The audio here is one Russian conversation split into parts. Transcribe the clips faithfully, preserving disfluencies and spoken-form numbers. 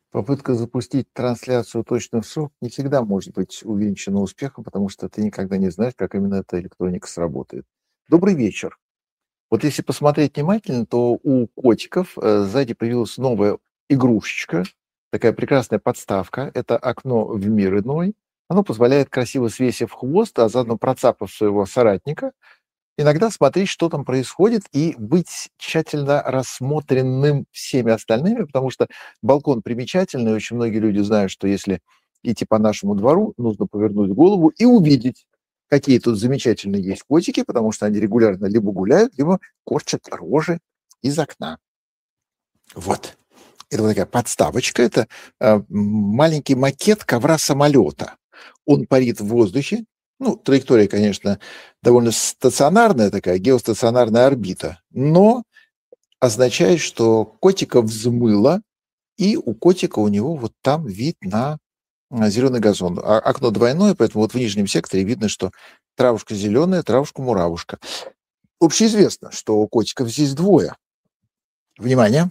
Попытка запустить трансляцию точно в срок не всегда может быть увенчана успехом, потому что ты никогда не знаешь, как именно эта электроника сработает. Добрый вечер. Вот если посмотреть внимательно, то у котиков э, сзади появилась новая игрушечка, такая прекрасная подставка. Это окно в мир иной. Оно позволяет, красиво свесив хвост, а заодно процапав своего соратника, иногда смотреть, что там происходит, и быть тщательно рассмотренным всеми остальными, потому что балкон примечательный. Очень многие люди знают, что если идти по нашему двору, нужно повернуть голову и увидеть, какие тут замечательные есть котики, потому что они регулярно либо гуляют, либо корчат рожи из окна. Вот. Это вот такая подставочка, это э, маленький макет ковра-самолета. Он парит в воздухе. Ну, траектория, конечно, довольно стационарная такая, геостационарная орбита, но означает, что котика взмыло, и у котика у него вот там вид на зеленый газон. А окно двойное, поэтому вот в нижнем секторе видно, что травушка зеленая, травушка-муравушка. Общеизвестно, что у котиков здесь двое. Внимание!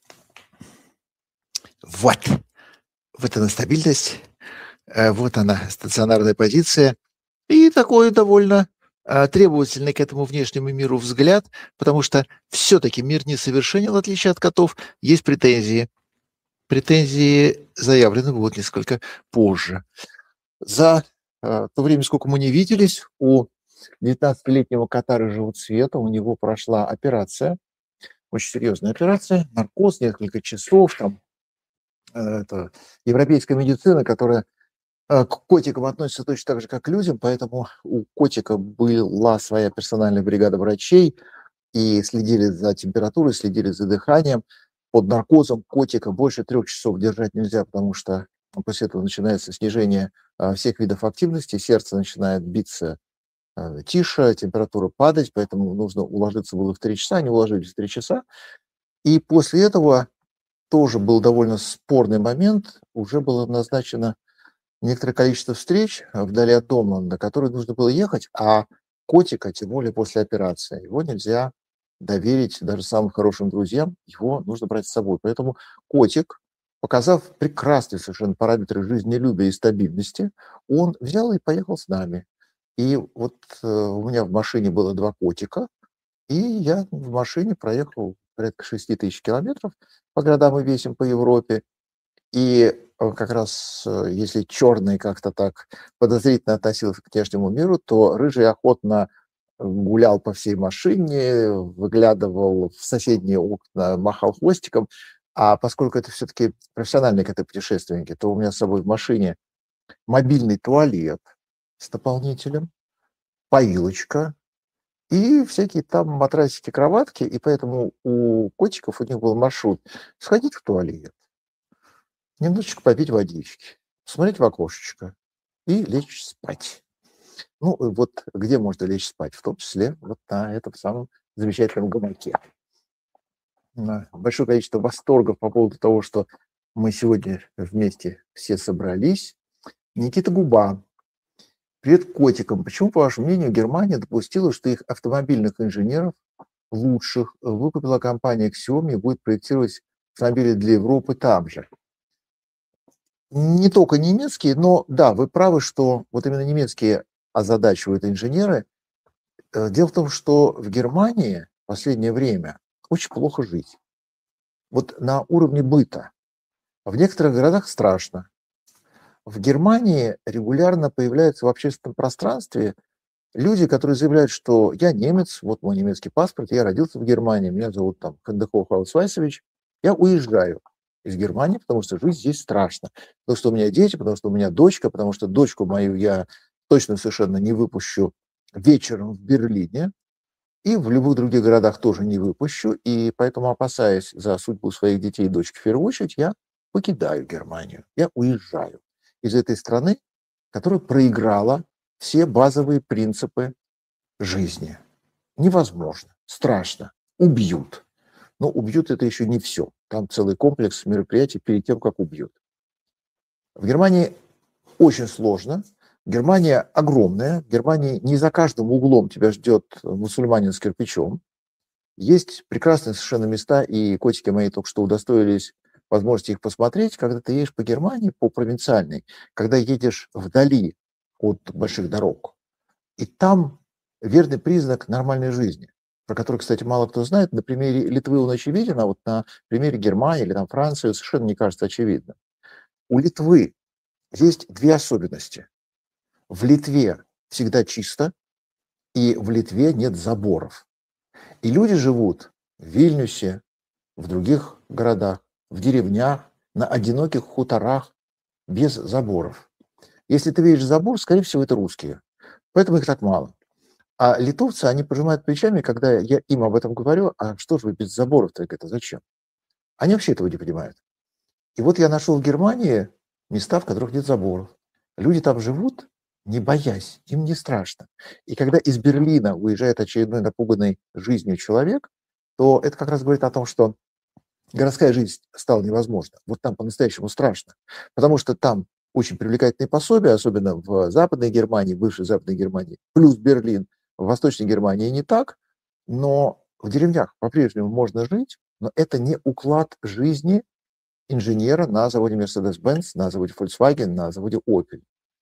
Вот. Вот она стабильность. Вот она, стационарная позиция. И такой довольно а, требовательный к этому внешнему миру взгляд, потому что все-таки мир несовершенен, в отличие от котов. Есть претензии. Претензии заявлены будут несколько позже. За а, то время, сколько мы не виделись, у девятнадцатилетнего кота рыжего цвета, у него прошла операция, очень серьезная операция, наркоз, несколько часов, там, это европейская медицина, которая к котикам относятся точно так же, как к людям, поэтому у котика была своя персональная бригада врачей, и следили за температурой, следили за дыханием. Под наркозом котика больше трех часов держать нельзя, потому что после этого начинается снижение всех видов активности, сердце начинает биться тише, температура падать, поэтому нужно уложиться было в три часа, они уложились в три часа. И после этого тоже был довольно спорный момент, уже было назначено некоторое количество встреч вдали от дома, на которые нужно было ехать, а котика, тем более после операции, его нельзя доверить даже самым хорошим друзьям, его нужно брать с собой. Поэтому котик, показав прекрасные совершенно параметры жизнелюбия и стабильности, он взял и поехал с нами. И вот э, у меня в машине было два котика, и я в машине проехал порядка шести тысяч километров по городам и весям по Европе. И э, как раз, э, если черный как-то так подозрительно относился к внешнему миру, то рыжий охотно гулял по всей машине, выглядывал в соседние окна, махал хвостиком. А поскольку это все-таки профессиональные коты-путешественники, то у меня с собой в машине мобильный туалет с наполнителем, поилочка и всякие там матрасики, кроватки. И поэтому у котиков, у них был маршрут сходить в туалет, немножечко попить водички, посмотреть в окошечко и лечь спать. Ну, и вот где можно лечь спать? В том числе вот на этом самом замечательном гамаке. На большое количество восторгов по поводу того, что мы сегодня вместе все собрались. Никита Губа. Привет котикам. Почему, по вашему мнению, Германия допустила, что их автомобильных инженеров лучших выкупила компания Xiaomi и будет проектировать автомобили для Европы там же? Не только немецкие, но да, вы правы, что вот именно немецкие озадачивают инженеры. Э, Дело в том, что в Германии в последнее время очень плохо жить. Вот на уровне быта. В некоторых городах страшно. В Германии регулярно появляются в общественном пространстве люди, которые заявляют, что я немец, вот мой немецкий паспорт, я родился в Германии, меня зовут там Хандехов Аусвайсович, я уезжаю из Германии, потому что жить здесь страшно. Потому что у меня дети, потому что у меня дочка, потому что дочку мою я точно совершенно не выпущу вечером в Берлине, и в любых других городах тоже не выпущу. И поэтому, опасаясь за судьбу своих детей и дочки в первую очередь, я покидаю Германию, я уезжаю из этой страны, которая проиграла все базовые принципы жизни. Невозможно, страшно, убьют. Но убьют это еще не все. Там целый комплекс мероприятий перед тем, как убьют. В Германии очень сложно. Германия огромная. В Германии не за каждым углом тебя ждет мусульманин с кирпичом. Есть прекрасные совершенно места, и котики мои только что удостоились возможности их посмотреть, когда ты едешь по Германии, по провинциальной, когда едешь вдали от больших дорог. И там верный признак нормальной жизни, про который, кстати, мало кто знает. На примере Литвы он очевиден, а вот на примере Германии или там Франции совершенно не кажется очевидным. У Литвы есть две особенности. В Литве всегда чисто, и в Литве нет заборов. И люди живут в Вильнюсе, в других городах, в деревнях, на одиноких хуторах, без заборов. Если ты видишь забор, скорее всего, это русские. Поэтому их так мало. А литовцы, они пожимают плечами, когда я им об этом говорю, а что же вы без заборов-то, это зачем? Они вообще этого не понимают. И вот я нашел в Германии места, в которых нет заборов. Люди там живут, не боясь, им не страшно. И когда из Берлина уезжает очередной напуганный жизнью человек, то это как раз говорит о том, что городская жизнь стала невозможна. Вот там по-настоящему страшно. Потому что там очень привлекательные пособия, особенно в Западной Германии, бывшей Западной Германии, плюс Берлин. В Восточной Германии не так, но в деревнях по-прежнему можно жить, но это не уклад жизни инженера на заводе Mercedes-Benz, на заводе Volkswagen, на заводе Opel.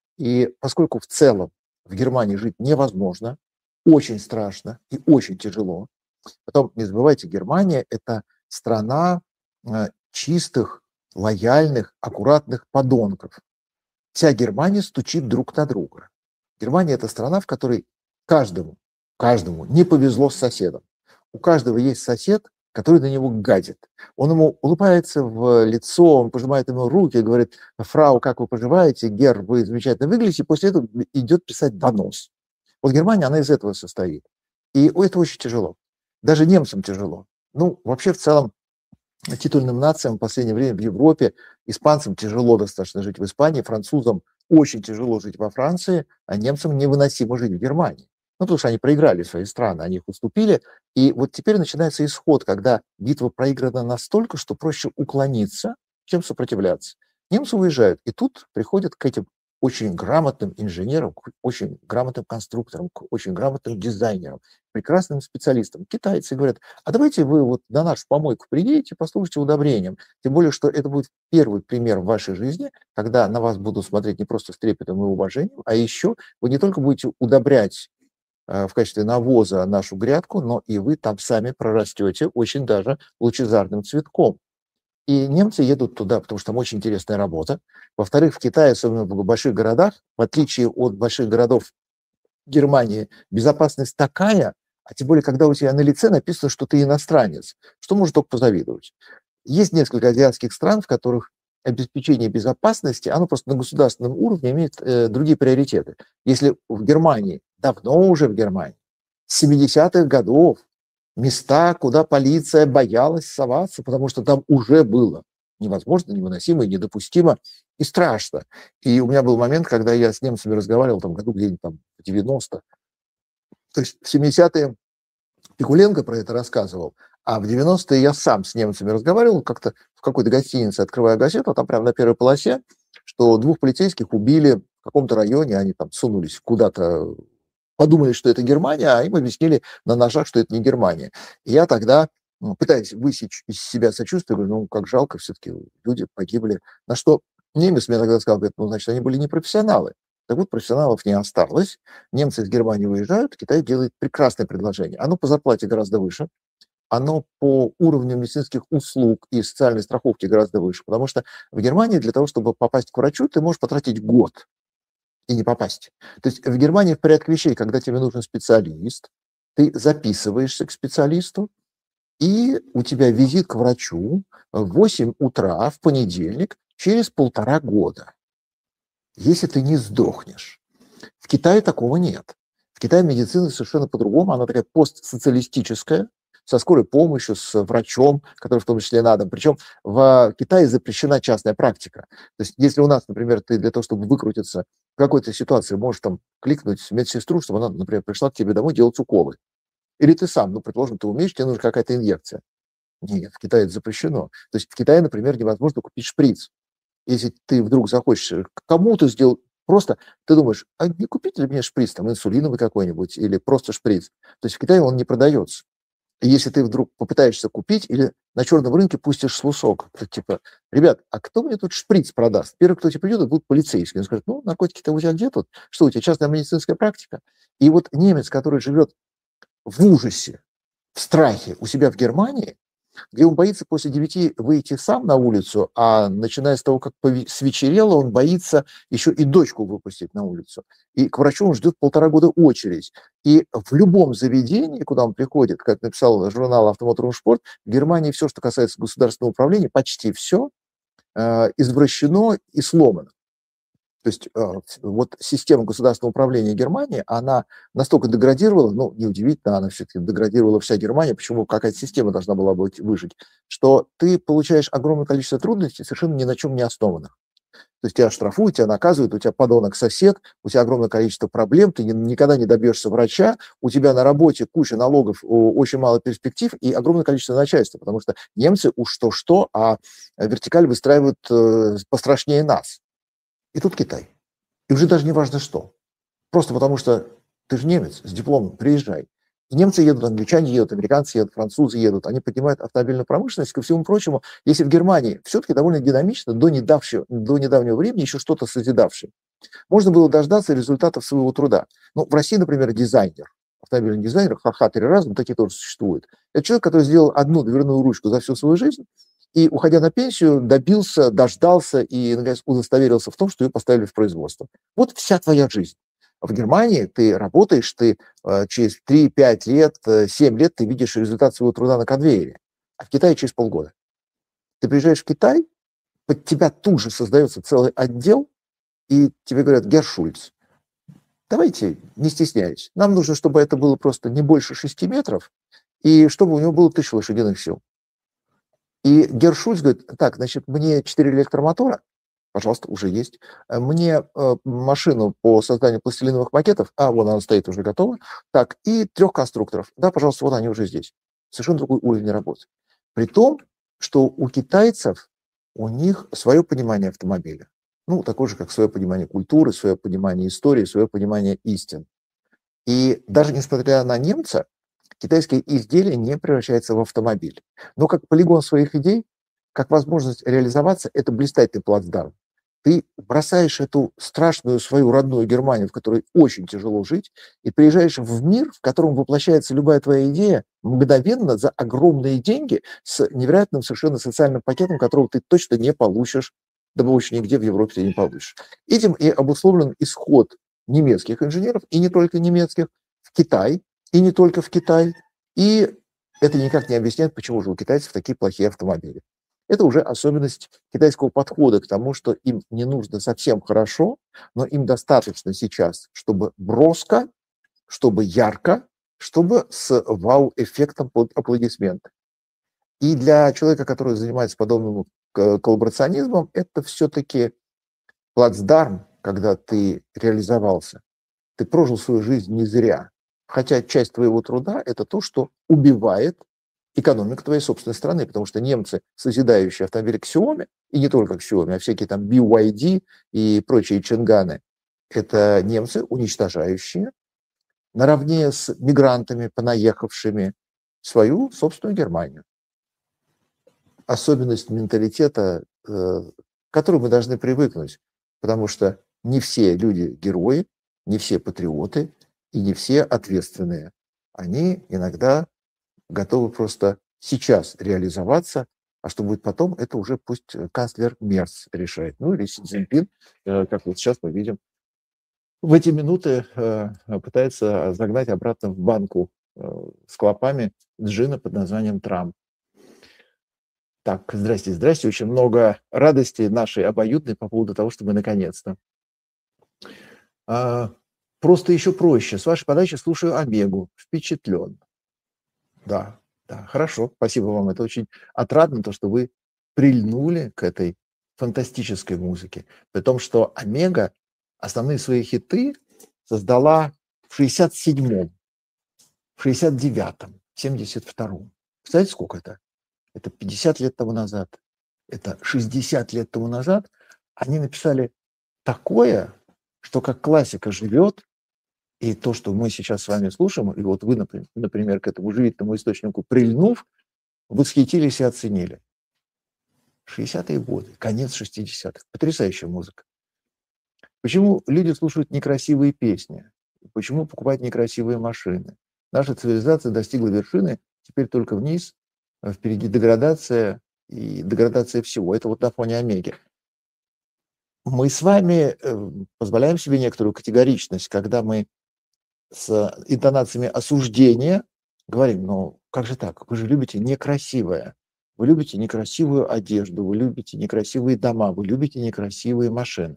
И поскольку в целом в Германии жить невозможно, очень страшно и очень тяжело. Потом, не забывайте, Германия – это страна э, чистых, лояльных, аккуратных подонков. Вся Германия стучит друг на друга. Германия – это страна, в которой каждому, каждому не повезло с соседом. У каждого есть сосед, который на него гадит. Он ему улыбается в лицо, он пожимает ему руки, говорит: «Фрау, как вы поживаете? Гер, вы замечательно выглядите», и после этого идет писать донос. Вот Германия, она из этого состоит. И это очень тяжело. Даже немцам тяжело. Ну, вообще, в целом, титульным нациям в последнее время в Европе, испанцам тяжело достаточно жить в Испании, французам очень тяжело жить во Франции, а немцам невыносимо жить в Германии. Ну, потому что они проиграли свои страны, они их уступили. И вот теперь начинается исход, когда битва проиграна настолько, что проще уклониться, чем сопротивляться. Немцы уезжают, и тут приходят к этим очень грамотным инженерам, к очень грамотным конструкторам, к очень грамотным дизайнерам, прекрасным специалистам. Китайцы говорят: а давайте вы вот на нашу помойку приедете, послужите удобрением. Тем более, что это будет первый пример в вашей жизни, когда на вас будут смотреть не просто с трепетом и уважением, а еще вы не только будете удобрять в качестве навоза нашу грядку, но и вы там сами прорастете очень даже лучезарным цветком. И немцы едут туда, потому что там очень интересная работа. Во-вторых, в Китае, особенно в больших городах, в отличие от больших городов Германии, безопасность такая, а тем более, когда у тебя на лице написано, что ты иностранец, что может только позавидовать. Есть несколько азиатских стран, в которых обеспечение безопасности, оно просто на государственном уровне имеет э, другие приоритеты. Если в Германии, давно уже в Германии, с семидесятых годов, места, куда полиция боялась соваться, потому что там уже было невозможно, невыносимо и недопустимо, и страшно. И у меня был момент, когда я с немцами разговаривал, там, году где-нибудь там в девяностых. То есть в семидесятые Пикуленко про это рассказывал, а в девяностые я сам с немцами разговаривал, как-то в какой-то гостинице, открывая газету, там прямо на первой полосе, что двух полицейских убили в каком-то районе, они там сунулись куда-то, подумали, что это Германия, а им объяснили на ножах, что это не Германия. И я тогда, ну, пытаясь высечь из себя сочувствие, говорю: ну, как жалко, все-таки люди погибли. На что немец мне тогда сказал: говорит, ну, значит, они были не профессионалы. Так вот, профессионалов не осталось. Немцы из Германии уезжают, Китай делает прекрасное предложение. Оно по зарплате гораздо выше, оно по уровню медицинских услуг и социальной страховки гораздо выше, потому что в Германии для того, чтобы попасть к врачу, ты можешь потратить год и не попасть. То есть в Германии в порядке вещей, когда тебе нужен специалист, ты записываешься к специалисту, и у тебя визит к врачу в восемь утра в понедельник через полтора года, если ты не сдохнешь. В Китае такого нет. В Китае медицина совершенно по-другому, она такая постсоциалистическая, со скорой помощью, с врачом, который в том числе на дом. Причем в Китае запрещена частная практика. То есть если у нас, например, ты для того, чтобы выкрутиться в какой-то ситуации, можешь там кликнуть медсестру, чтобы она, например, пришла к тебе домой делать уколы. Или ты сам, ну, предположим, ты умеешь, тебе нужна какая-то инъекция. Нет, в Китае это запрещено. То есть в Китае, например, невозможно купить шприц. Если ты вдруг захочешь кому-то сделать, просто ты думаешь: а не купить ли мне шприц, там, инсулиновый какой-нибудь, или просто шприц. То есть в Китае он не продается. Если ты вдруг попытаешься купить или на черном рынке пустишь слушок, то типа, ребят, а кто мне тут шприц продаст? Первый, кто тебе придет, это будут полицейские. Он скажет, ну, наркотики-то у тебя где тут? Что, у тебя частная медицинская практика? И вот немец, который живет в ужасе, в страхе у себя в Германии, где он боится после девяти выйти сам на улицу, а начиная с того, как свечерело, он боится еще и дочку выпустить на улицу. И к врачу он ждет полтора года очередь. И в любом заведении, куда он приходит, как написал журнал «Автомоторный спорт», в Германии все, что касается государственного управления, почти все э, извращено и сломано. То есть э, вот система государственного управления Германии, она настолько деградировала, ну, неудивительно, она все-таки деградировала вся Германия, почему какая-то система должна была быть выжить, что ты получаешь огромное количество трудностей, совершенно ни на чем не основанных. То есть тебя штрафуют, тебя наказывают, у тебя подонок-сосед, у тебя огромное количество проблем, ты ни, никогда не добьешься врача, у тебя на работе куча налогов, очень мало перспектив и огромное количество начальства, потому что немцы уж что-что, а вертикаль выстраивают э, пострашнее нас. И тут Китай. И уже даже не важно что. Просто потому что ты же немец с дипломом, приезжай. И немцы едут, англичане едут, американцы едут, французы едут. Они поднимают автомобильную промышленность. Ко всему прочему, если в Германии все-таки довольно динамично, до, недавшего, до недавнего времени еще что-то созидавшее, можно было дождаться результатов своего труда. Ну, в России, например, дизайнер, автомобильный дизайнер, ха-ха, три раза, но такие тоже существуют. Это человек, который сделал одну дверную ручку за всю свою жизнь, и, уходя на пенсию, добился, дождался и, наконец, удостоверился в том, что ее поставили в производство. Вот вся твоя жизнь. В Германии ты работаешь, ты э, через три-пять лет, семь лет ты видишь результат своего труда на конвейере, а в Китае через полгода. Ты приезжаешь в Китай, под тебя тут же создается целый отдел, и тебе говорят, Герр Шульц, давайте, не стесняйтесь, нам нужно, чтобы это было просто не больше шести метров, и чтобы у него было тысяча лошадиных сил. И Герр Шульц говорит, так, значит, мне четыре электромотора, пожалуйста, уже есть. Мне э, машину по созданию пластилиновых макетов, а, вон она стоит уже готова. Так, и трех конструкторов. Да, пожалуйста, вот они уже здесь. Совершенно другой уровень работы. При том, что у китайцев, у них свое понимание автомобиля. Ну, такое же, как свое понимание культуры, свое понимание истории, свое понимание истин. И даже несмотря на немца, китайское изделие не превращается в автомобиль. Но как полигон своих идей, как возможность реализоваться, это блистательный плацдарм. Ты бросаешь эту страшную свою родную Германию, в которой очень тяжело жить, и приезжаешь в мир, в котором воплощается любая твоя идея мгновенно за огромные деньги с невероятным совершенно социальным пакетом, которого ты точно не получишь, да больше нигде в Европе ты не получишь. Этим и обусловлен исход немецких инженеров, и не только немецких, в Китай, и не только в Китай. И это никак не объясняет, почему же у китайцев такие плохие автомобили. Это уже особенность китайского подхода к тому, что им не нужно совсем хорошо, но им достаточно сейчас, чтобы броско, чтобы ярко, чтобы с вау-эффектом под аплодисменты. И для человека, который занимается подобным коллаборационизмом, это все-таки плацдарм, когда ты реализовался. Ты прожил свою жизнь не зря. Хотя часть твоего труда – это то, что убивает экономику твоей собственной страны, потому что немцы, созидающие автомобили Xiaomi, и не только Xiaomi, а всякие там би уай ди и прочие чинганы, это немцы, уничтожающие наравне с мигрантами, понаехавшими, свою собственную Германию. Особенность менталитета, к которой мы должны привыкнуть, потому что не все люди герои, не все патриоты и не все ответственные. Они иногда готовы просто сейчас реализоваться, а что будет потом, это уже пусть канцлер Мерц решает. Ну или Си Цзиньпин, как вот сейчас мы видим, в эти минуты пытается загнать обратно в банку с клопами джина под названием Трамп. Так, здрасте, здрасте. Очень много радости нашей обоюдной по поводу того, что мы наконец-то. А, просто еще проще. С вашей подачи слушаю Омегу. Впечатлен. Да, да, хорошо. Спасибо вам. Это очень отрадно, то, что вы прильнули к этой фантастической музыке. При том, что Омега основные свои хиты создала в шестьдесят седьмом, в шестьдесят девятом, в семьдесят втором. Знаете, сколько это? Это пятьдесят лет тому назад, это шестьдесят лет тому назад они написали такое, что как классика живет, И то, что мы сейчас с вами слушаем, и вот вы, например, например к этому живительному источнику прильнув, восхитились и оценили. шестидесятые годы, конец шестидесятых. Потрясающая музыка. Почему люди слушают некрасивые песни? Почему покупают некрасивые машины? Наша цивилизация достигла вершины, теперь только вниз, а впереди деградация и деградация всего. Это вот на фоне Омеги. Мы с вами э, позволяем себе некоторую категоричность, когда мы с интонациями осуждения говорим: ну как же так, вы же любите некрасивое, вы любите некрасивую одежду, вы любите некрасивые дома, вы любите некрасивые машины.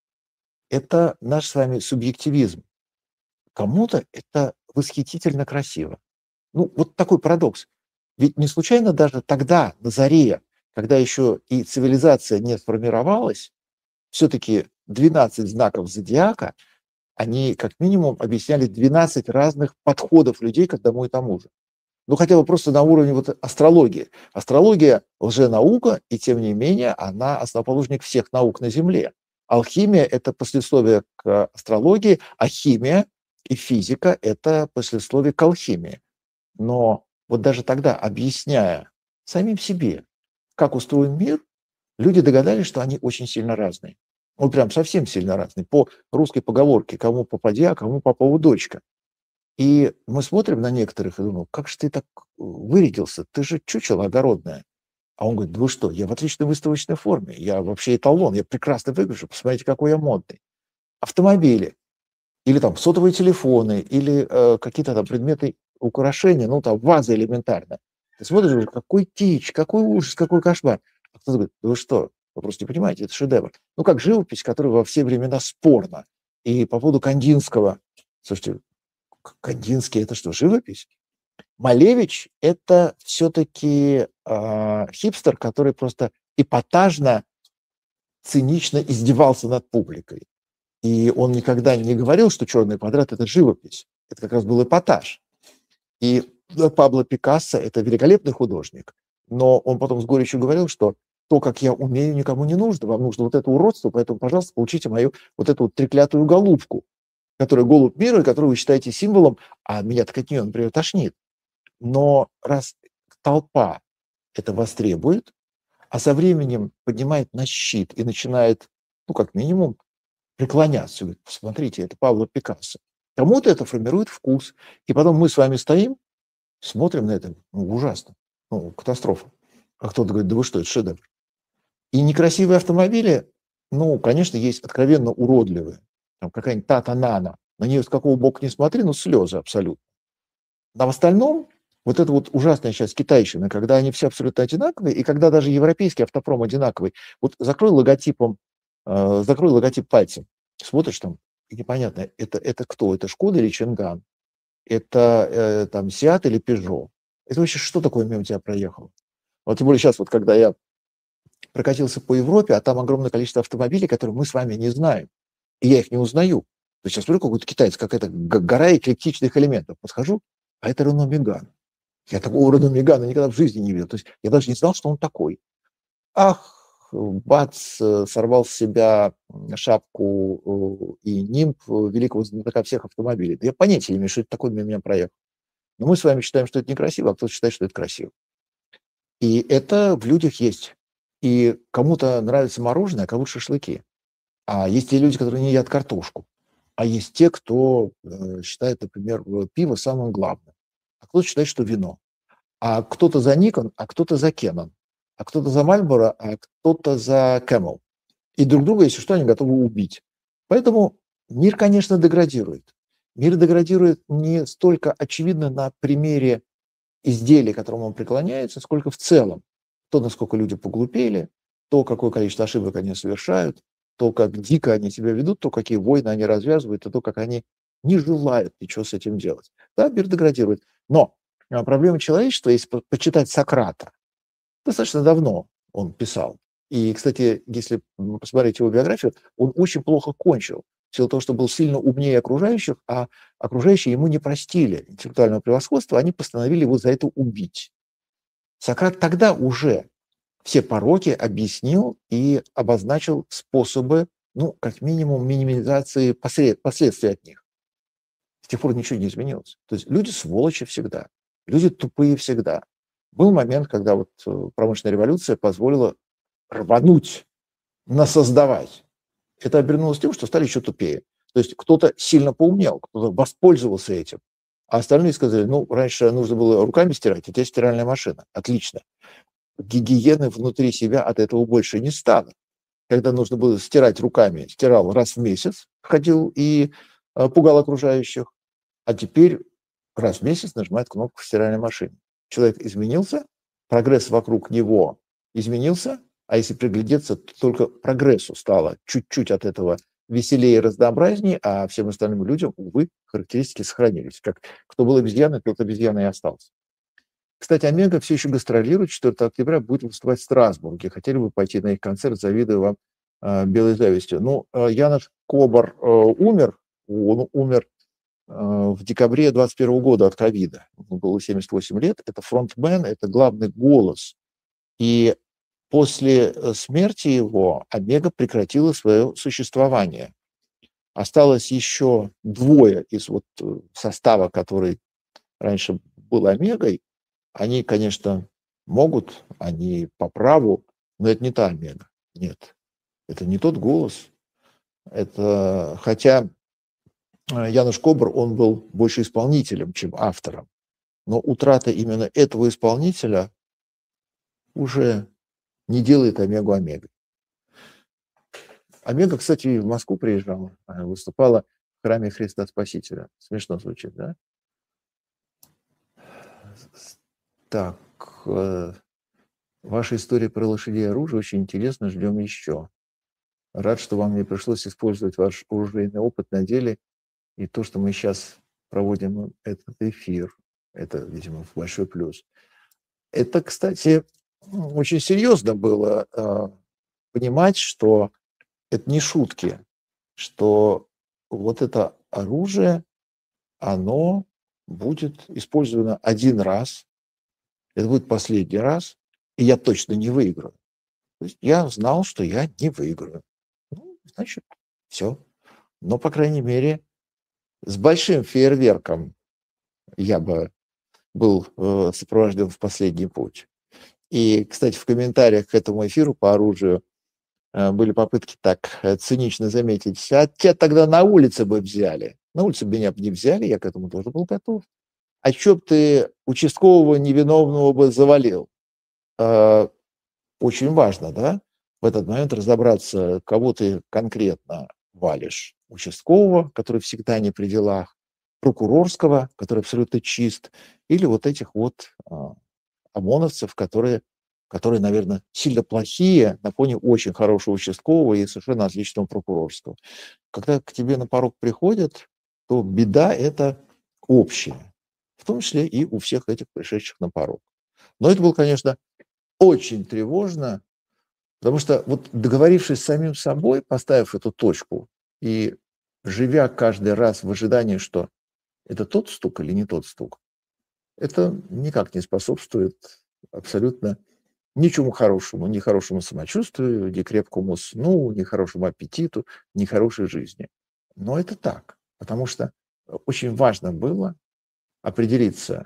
Это наш с вами субъективизм. Кому-то это восхитительно красиво. Ну, вот такой парадокс. Ведь не случайно даже тогда, на заре, когда еще и цивилизация не сформировалась, все-таки двенадцать знаков зодиака, они как минимум объясняли двенадцать разных подходов людей к одному и тому же. Ну, хотя бы просто на уровне вот астрологии. Астрология – лженаука, и тем не менее она основоположник всех наук на Земле. Алхимия – это послесловие к астрологии, а химия и физика – это послесловие к алхимии. Но вот даже тогда, объясняя самим себе, как устроен мир, люди догадались, что они очень сильно разные. Вот прям совсем сильно разные. По русской поговорке: кому попадья, кому попову дочка. И мы смотрим на некоторых и думаем: как же ты так вырядился? Ты же чучело огородное. А он говорит: да вы что, я в отличной выставочной форме, я вообще эталон, я прекрасно выгляжу, посмотрите, какой я модный. Автомобили, или там сотовые телефоны, или э, какие-то там предметы украшения, ну там ваза элементарно. Ты смотришь: какой кич, какой ужас, какой кошмар. А кто-то говорит: да вы что, вы просто не понимаете, это шедевр. Ну как живопись, которая во все времена спорна. И по поводу Кандинского, слушайте, Кандинский – это что, живопись? Малевич – это все-таки э, хипстер, который просто эпатажно, цинично издевался над публикой. И он никогда не говорил, что «Черный квадрат» – это живопись. Это как раз был эпатаж. И Пабло Пикассо – это великолепный художник, но он потом с горечью говорил, что то, как я умею, никому не нужно. Вам нужно вот это уродство, поэтому, пожалуйста, получите мою вот эту вот треклятую голубку, которая голубь мира, и которую вы считаете символом, а меня так от нее, например, тошнит. Но раз толпа это востребует, а со временем поднимает на щит и начинает, ну, как минимум, преклоняться. Говорит: посмотрите, это Пабло Пикассо. Кому-то это формирует вкус. И потом мы с вами стоим, смотрим на это, ну, ужасно, ну, катастрофа. А кто-то говорит: да вы что, это шедевр. И некрасивые автомобили, ну, конечно, есть откровенно уродливые. Там какая-нибудь Тата Нано, на нее с какого бока не смотри, ну, слезы абсолютно. А в остальном вот это вот ужасная сейчас китайщина, когда они все абсолютно одинаковые, и когда даже европейский автопром одинаковый. Вот закрой логотипом, э, закрой логотип пальцем, смотришь там, и непонятно, это, это кто? Это Шкода или Чинган? Это э, там Сиат или Пежо? Это вообще что такое мимо тебя проехало? Вот тем более сейчас, вот когда я прокатился по Европе, а там огромное количество автомобилей, которые мы с вами не знаем, и я их не узнаю. То есть я смотрю, какой-то китаец, какая-то гора эклектичных элементов. Подхожу, а это Рено Меган. Я такого Рено Мегана никогда в жизни не видел. То есть я даже не знал, что он такой. Ах, бац, сорвал с себя шапку и нимб великого знатока всех автомобилей. Да я понятия не имею, что это такое мимо меня проехал. Но мы с вами считаем, что это некрасиво, а кто-то считает, что это красиво. И это в людях есть. И кому-то нравится мороженое, а кому-то шашлыки. А есть те люди, которые не едят картошку. А есть те, кто э, считает, например, пиво самым главным. А кто-то считает, что вино. А кто-то за Никон, а кто-то за Кеннон. А кто-то за Мальборо, а кто-то за Camel. И друг друга, если что, они готовы убить. Поэтому мир, конечно, деградирует. Мир деградирует не столько очевидно на примере изделий, к которому он преклоняется, сколько в целом. То, насколько люди поглупели, то, какое количество ошибок они совершают, то, как дико они себя ведут, то, какие войны они развязывают, и то, как они не желают ничего с этим делать. Да, мир деградирует. Но а, проблема человечества, если по- почитать Сократа, достаточно давно он писал. И, кстати, если м, посмотреть его биографию, он очень плохо кончил. В силу того, что был сильно умнее окружающих, а окружающие ему не простили интеллектуального превосходства, они постановили его за это убить. Сократ тогда уже все пороки объяснил и обозначил способы, ну, как минимум, минимизации послед- последствий от них. С тех пор ничего не изменилось. То есть люди сволочи всегда, люди тупые всегда. Был момент, когда вот э, промышленная революция позволила рвануть, насоздавать. Это обернулось тем, что стали еще тупее. То есть кто-то сильно поумнел, кто-то воспользовался этим. А остальные сказали, ну, раньше нужно было руками стирать, а теперь стиральная машина. Отлично. Гигиены внутри себя от этого больше не стало. Когда нужно было стирать руками, стирал раз в месяц, ходил и э, пугал окружающих. А теперь раз в месяц нажимает кнопку в стиральной машине. Человек изменился, прогресс вокруг него изменился, а если приглядеться, то только прогрессу стало чуть-чуть от этого веселее и разнообразнее, а всем остальным людям, увы, характеристики сохранились. Как кто был обезьяной, тот обезьяной и остался. Кстати, Омега все еще гастролирует. четвёртого октября будет выступать в Страсбурге. Хотели бы пойти на их концерт, завидую вам э, белой завистью. Ну, э, Янош Кобар э, умер, он умер э, в декабре двадцать первого года от ковида. Ему было семьдесят восемь лет. Это фронтмен, это главный голос. И после э, смерти его Омега прекратила свое существование. Осталось еще двое из вот э, состава, который раньше был Омегой. Они, конечно, могут, они по праву, но это не та Омега. Нет, это не тот голос. Это, хотя э, Януш Кобар, он был больше исполнителем, чем автором. Но утрата именно этого исполнителя уже не делает Омегу Омегой. Омега, кстати, в Москву приезжала, выступала в храме Христа Спасителя. Смешно звучит, да? Так, э, ваша история про лошадей и оружие очень интересна, ждем еще. Рад, что вам не пришлось использовать ваш оружейный опыт на деле. И то, что мы сейчас проводим этот эфир, это, видимо, большой плюс. Это, кстати, очень серьезно было э, понимать, что это не шутки, что вот это оружие, оно будет использовано один раз, это будет последний раз, и я точно не выиграю. То есть я знал, что я не выиграю. Ну, значит, все. Но, по крайней мере, с большим фейерверком я бы был э, сопровожден в последний путь. И, кстати, в комментариях к этому эфиру по оружию э, были попытки так э, цинично заметить, а тебя тогда на улице бы взяли. На улице бы меня бы не взяли, я к этому тоже был готов. А чё б ты участкового невиновного бы завалил? Э, очень важно, да, в этот момент разобраться, кого ты конкретно валишь. Участкового, который всегда не при делах, прокурорского, который абсолютно чист, или вот этих вот а, ОМОНовцев, которые, которые, наверное, сильно плохие на фоне очень хорошего участкового и совершенно отличного прокурорского. Когда к тебе на порог приходят, то беда это общая, в том числе и у всех этих пришедших на порог. Но это было, конечно, очень тревожно, потому что вот договорившись с самим собой, поставив эту точку и живя каждый раз в ожидании, что это тот стук или не тот стук, это никак не способствует абсолютно ничему хорошему, ни хорошему самочувствию, ни крепкому сну, ни хорошему аппетиту, ни хорошей жизни. Но это так, потому что очень важно было определиться,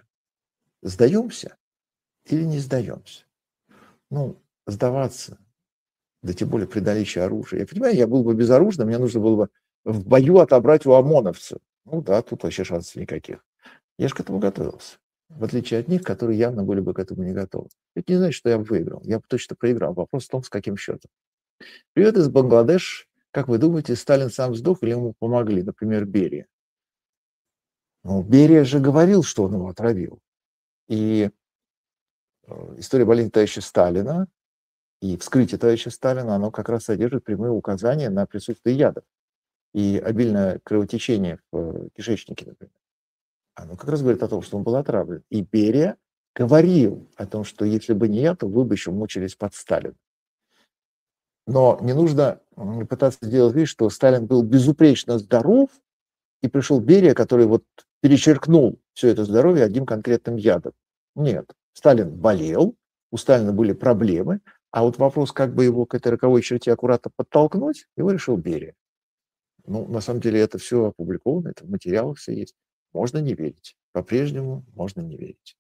сдаемся или не сдаемся. Ну, сдаваться, да тем более при наличии оружия. Я понимаю, я был бы безоружным, мне нужно было бы в бою отобрать у ОМОНовцев. Ну да, тут вообще шансов никаких. Я же к этому готовился. В отличие от них, которые явно были бы к этому не готовы. Это не значит, что я бы выиграл. Я бы точно проиграл. Вопрос в том, с каким счетом. Привет из Бангладеш. Как вы думаете, Сталин сам сдох или ему помогли? Например, Берия. Ну, Берия же говорил, что он его отравил. И история болезни товарища Сталина и вскрытие товарища Сталина, оно как раз содержит прямые указания на присутствие ядов и обильное кровотечение в кишечнике, например. Оно как раз говорит о том, что он был отравлен. И Берия говорил о том, что если бы не я, то вы бы еще мучились под Сталином. Но не нужно пытаться сделать вид, что Сталин был безупречно здоров, и пришел Берия, который вот перечеркнул все это здоровье одним конкретным ядом. Нет, Сталин болел, у Сталина были проблемы, а вот вопрос, как бы его к этой роковой черте аккуратно подтолкнуть, его решил Берия. Ну, на самом деле, это все опубликовано, это в материалах все есть. можно не верить. По-прежнему можно не верить.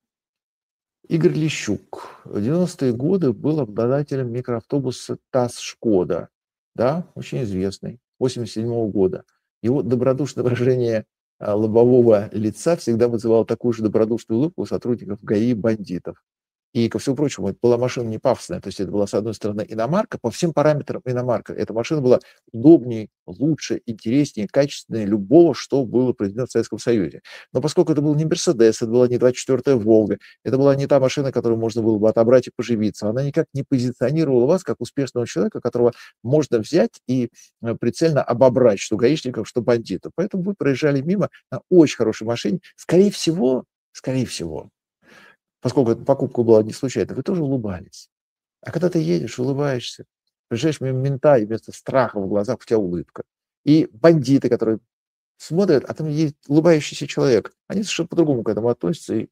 Игорь Лещук в девяностые годы был обладателем микроавтобуса ТАСС «Шкода». Да, очень известный, восемьдесят седьмого года. Его добродушное выражение а, лобового лица всегда вызывало такую же добродушную улыбку у сотрудников ГАИ и бандитов. И, ко всему прочему, это была машина не пафосная, то есть это была, с одной стороны, иномарка, по всем параметрам иномарка. Эта машина была удобнее, лучше, интереснее, качественнее любого, что было произведено в Советском Союзе. Но поскольку это был не «Мерседес», это была не двадцать четвёртая «Волга», это была не та машина, которую можно было бы отобрать и поживиться, она никак не позиционировала вас как успешного человека, которого можно взять и э, прицельно обобрать, что гаишников, что бандитов. Поэтому вы проезжали мимо на очень хорошей машине. Скорее всего, скорее всего, поскольку эта покупка была не случайной, вы тоже улыбались. А когда ты едешь, улыбаешься, приезжаешь мимо мента, и вместо страха в глазах у тебя улыбка. И бандиты, которые смотрят, а там есть улыбающийся человек, они совершенно по-другому к этому относятся и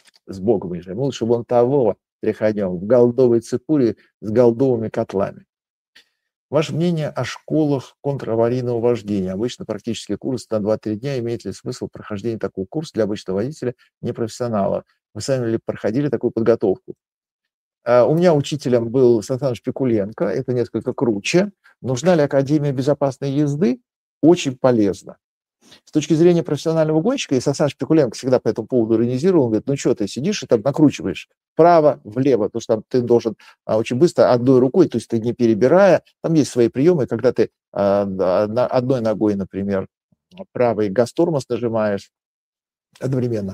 с Богом езжай. Мы лучше вон того переходим в голдовой цепуре с голдовыми котлами. Ваше мнение о школах контраварийного вождения? Обычно практический курс на два-три дня. Имеет ли смысл прохождение такого курса для обычного водителя, непрофессионала? Вы сами ли проходили такую подготовку? А, У меня учителем был Сан Саныч Пикуленко, это несколько круче. Нужна ли Академия безопасной езды? Очень полезно. С точки зрения профессионального гонщика, и Сан Саныч Пикуленко всегда по этому поводу иронизировал, он говорит, ну что ты сидишь и там накручиваешь вправо, влево, потому что там ты должен а, очень быстро одной рукой, то есть ты не перебирая, там есть свои приемы, когда ты а, на одной ногой, например, правой газ-тормоз нажимаешь одновременно,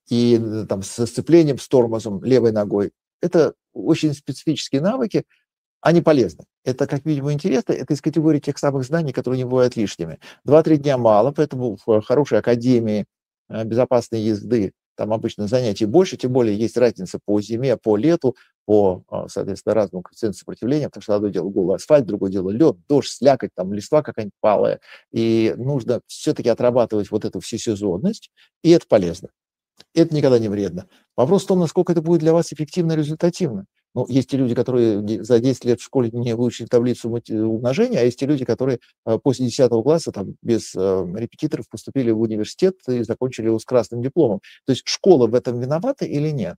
и э, там со сцеплением, с тормозом левой ногой. Это очень специфические навыки, они полезны. Это, как видимо, интересно. Это из категории тех самых знаний, которые не бывают лишними. Два-три дня мало, поэтому в хорошей академии э, безопасной езды там обычно занятий больше, тем более есть разница по зиме, по лету, по, э, соответственно, разному коэффициенту сопротивления, потому что одно дело голый асфальт, другое дело лед, дождь, слякоть, там листва какая-нибудь палая. И нужно все-таки отрабатывать вот эту всесезонность, и это полезно. Это никогда не вредно. Вопрос в том, насколько это будет для вас эффективно и результативно. Ну, есть те люди, которые де- за десять лет в школе не выучили таблицу мати- умножения, а есть те люди, которые э, после десятого класса там, без э, репетиторов поступили в университет и закончили его с красным дипломом. То есть школа в этом виновата или нет?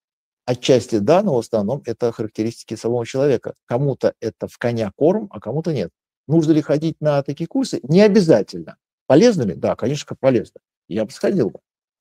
Отчасти да, но в основном это характеристики самого человека. Кому-то это в коня корм, а кому-то нет. Нужно ли ходить на такие курсы? Не обязательно. Полезно ли? Да, конечно, как полезно. Я бы сходил.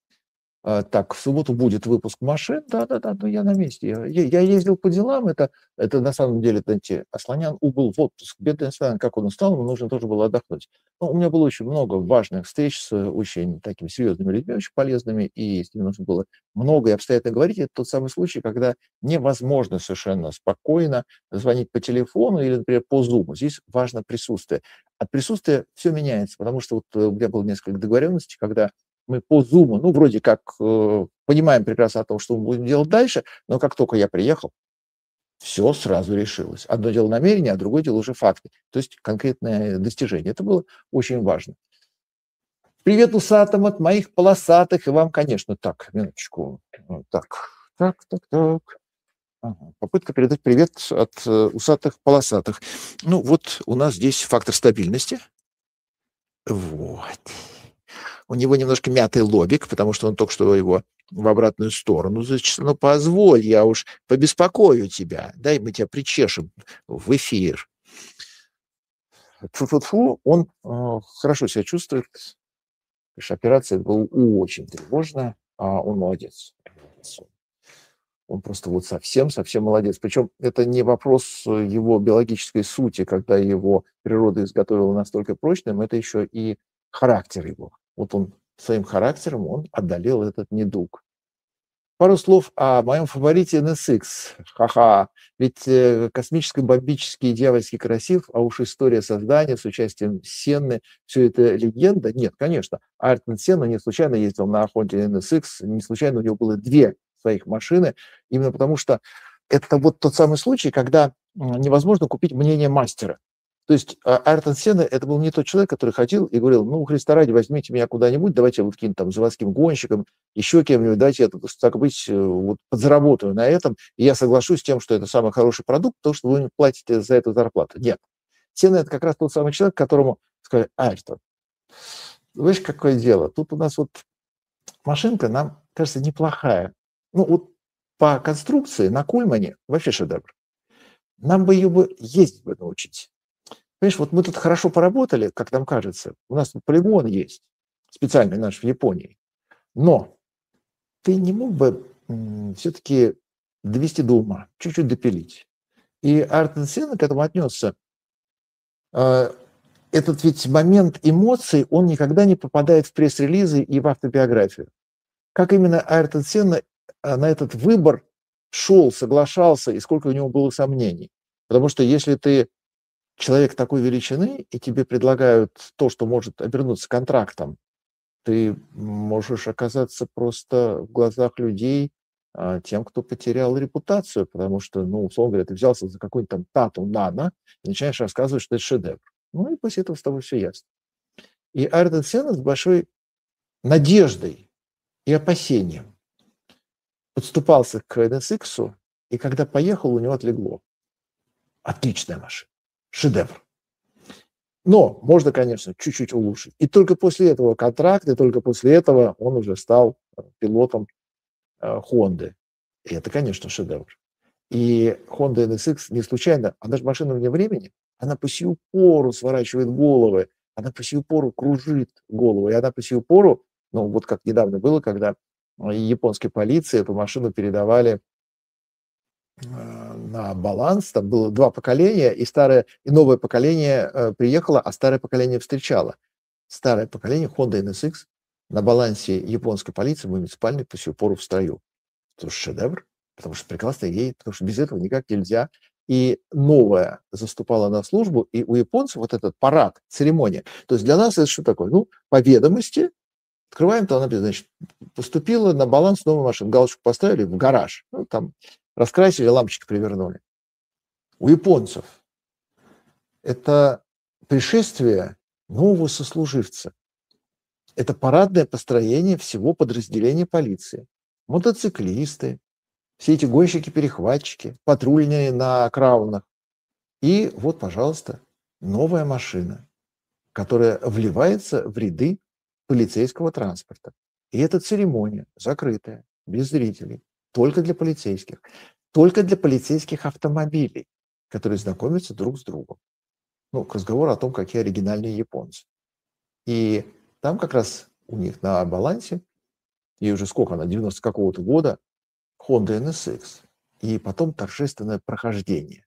А, так, в субботу будет выпуск машин. Да-да-да, ну я на месте. Я, я- я ездил по делам. Это, это на самом деле, знаете, Асланян убыл в отпуск. Бедный Асланян, как он устал, ему нужно тоже было отдохнуть. Ну, у меня было очень много важных встреч с э, очень такими серьезными людьми, очень полезными, и с ними нужно было много и обстоятельно говорить. Это тот самый случай, когда невозможно совершенно спокойно звонить по телефону или, например, по Zoom. Здесь важно присутствие. От присутствия все меняется, потому что вот э, у меня было несколько договоренностей, когда мы по Zoom, ну, вроде как э, понимаем прекрасно о том, что мы будем делать дальше, но как только я приехал, все сразу решилось. Одно дело намерение, а другое дело уже факты, то есть конкретное достижение. Это было очень важно. Привет усатым от моих полосатых, и вам, конечно, так, минуточку. Вот так, так, так, так. Ага. Попытка передать привет от э, усатых полосатых. Ну, вот у нас здесь фактор стабильности. Вот. У него немножко мятый лобик, потому что он только что его в обратную сторону зачесал. Ну, позволь, я уж побеспокою тебя. Дай мы тебя причешем в эфир. Тьфу-тьфу-тьфу, он э, хорошо себя чувствует. Конечно, операция была очень тревожная, а он молодец. Он просто вот совсем-совсем молодец. Причем это не вопрос э, его биологической сути, когда его природа изготовила настолько прочным, это еще и характер его. Вот он своим характером он одолел этот недуг. Пару слов о моем фаворите эн эс икс. Ха-ха. Ведь э, космическо-бомбический, дьявольски красив, а уж история создания с участием Сенны, все это легенда? Нет, конечно. Айртон Сенна не случайно ездил на Honda эн эс икс, не случайно у него было две своих машины, именно потому что это вот тот самый случай, когда м, невозможно купить мнение мастера. То есть а, Айртон Сенна это был не тот человек, который ходил и говорил, ну, Христа ради, возьмите меня куда-нибудь, давайте вот каким-то там заводским гонщиком, еще кем-нибудь, давайте я, так быть, э, вот, подзаработаю на этом, и я соглашусь с тем, что это самый хороший продукт, потому что вы мне платите за эту зарплату. Нет. Сенна это как раз тот самый человек, которому сказали, Айртон, Знаешь, какое дело? Тут у нас вот машинка, нам кажется, неплохая. Ну, вот по конструкции на Кульмане вообще шедевр. Нам бы ее бы ездить бы научить. Понимаешь, вот мы тут хорошо поработали, как нам кажется. У нас тут полигон есть, специальный наш в Японии. Но ты не мог бы все-таки довести до ума, чуть-чуть допилить. И Артен Сенна к этому отнесся. Э, Этот ведь момент эмоций, он никогда не попадает в пресс-релизы и в автобиографию. Как именно Айртон Сенна э, на этот выбор шел, соглашался, и сколько у него было сомнений. Потому что если ты человек такой величины, и тебе предлагают то, что может обернуться контрактом, ты можешь оказаться просто в глазах людей а, тем, кто потерял репутацию, потому что, ну, условно говоря, ты взялся за какой-нибудь там тату нано и начинаешь рассказывать, что это шедевр. Ну и после этого с тобой все ясно. И Айртон Сенна с большой надеждой и опасением подступался к эн эс икс, и когда поехал, у него отлегло. Отличная машина. Шедевр. Но можно, конечно, чуть-чуть улучшить. И только после этого контракта, и только после этого он уже стал пилотом Honda. И это, конечно, шедевр. И Honda эн эс икс не случайно, она же машина вне времени, она по сию пору сворачивает головы, она по сию пору кружит голову, и она по сию пору, ну вот как недавно было, когда японской полиции эту машину передавали на баланс, там было два поколения, и старое, и новое поколение э, приехало, а старое поколение встречало. Старое поколение Honda эн эс икс на балансе японской полиции муниципальной по сию пору в строю. Это шедевр, потому что прекрасно едет, потому что без этого никак нельзя. И новое заступало на службу, и у японцев вот этот парад, церемония. То есть для нас это что такое? Ну, по ведомости, открываем, то она, значит, поступила на баланс новой машины. Галочку поставили в гараж. Ну, там раскрасили, лампочки привернули. У японцев это пришествие нового сослуживца. Это парадное построение всего подразделения полиции. Мотоциклисты, все эти гонщики-перехватчики, патрульные на краунах. И вот, пожалуйста, новая машина, которая вливается в ряды полицейского транспорта. И эта церемония закрытая, без зрителей, только для полицейских, только для полицейских автомобилей, которые знакомятся друг с другом. Ну, к разговору о том, какие оригинальные японцы. И там как раз у них на балансе, ей уже сколько она, девяносто какого-то года, Honda эн эс икс. И потом торжественное прохождение.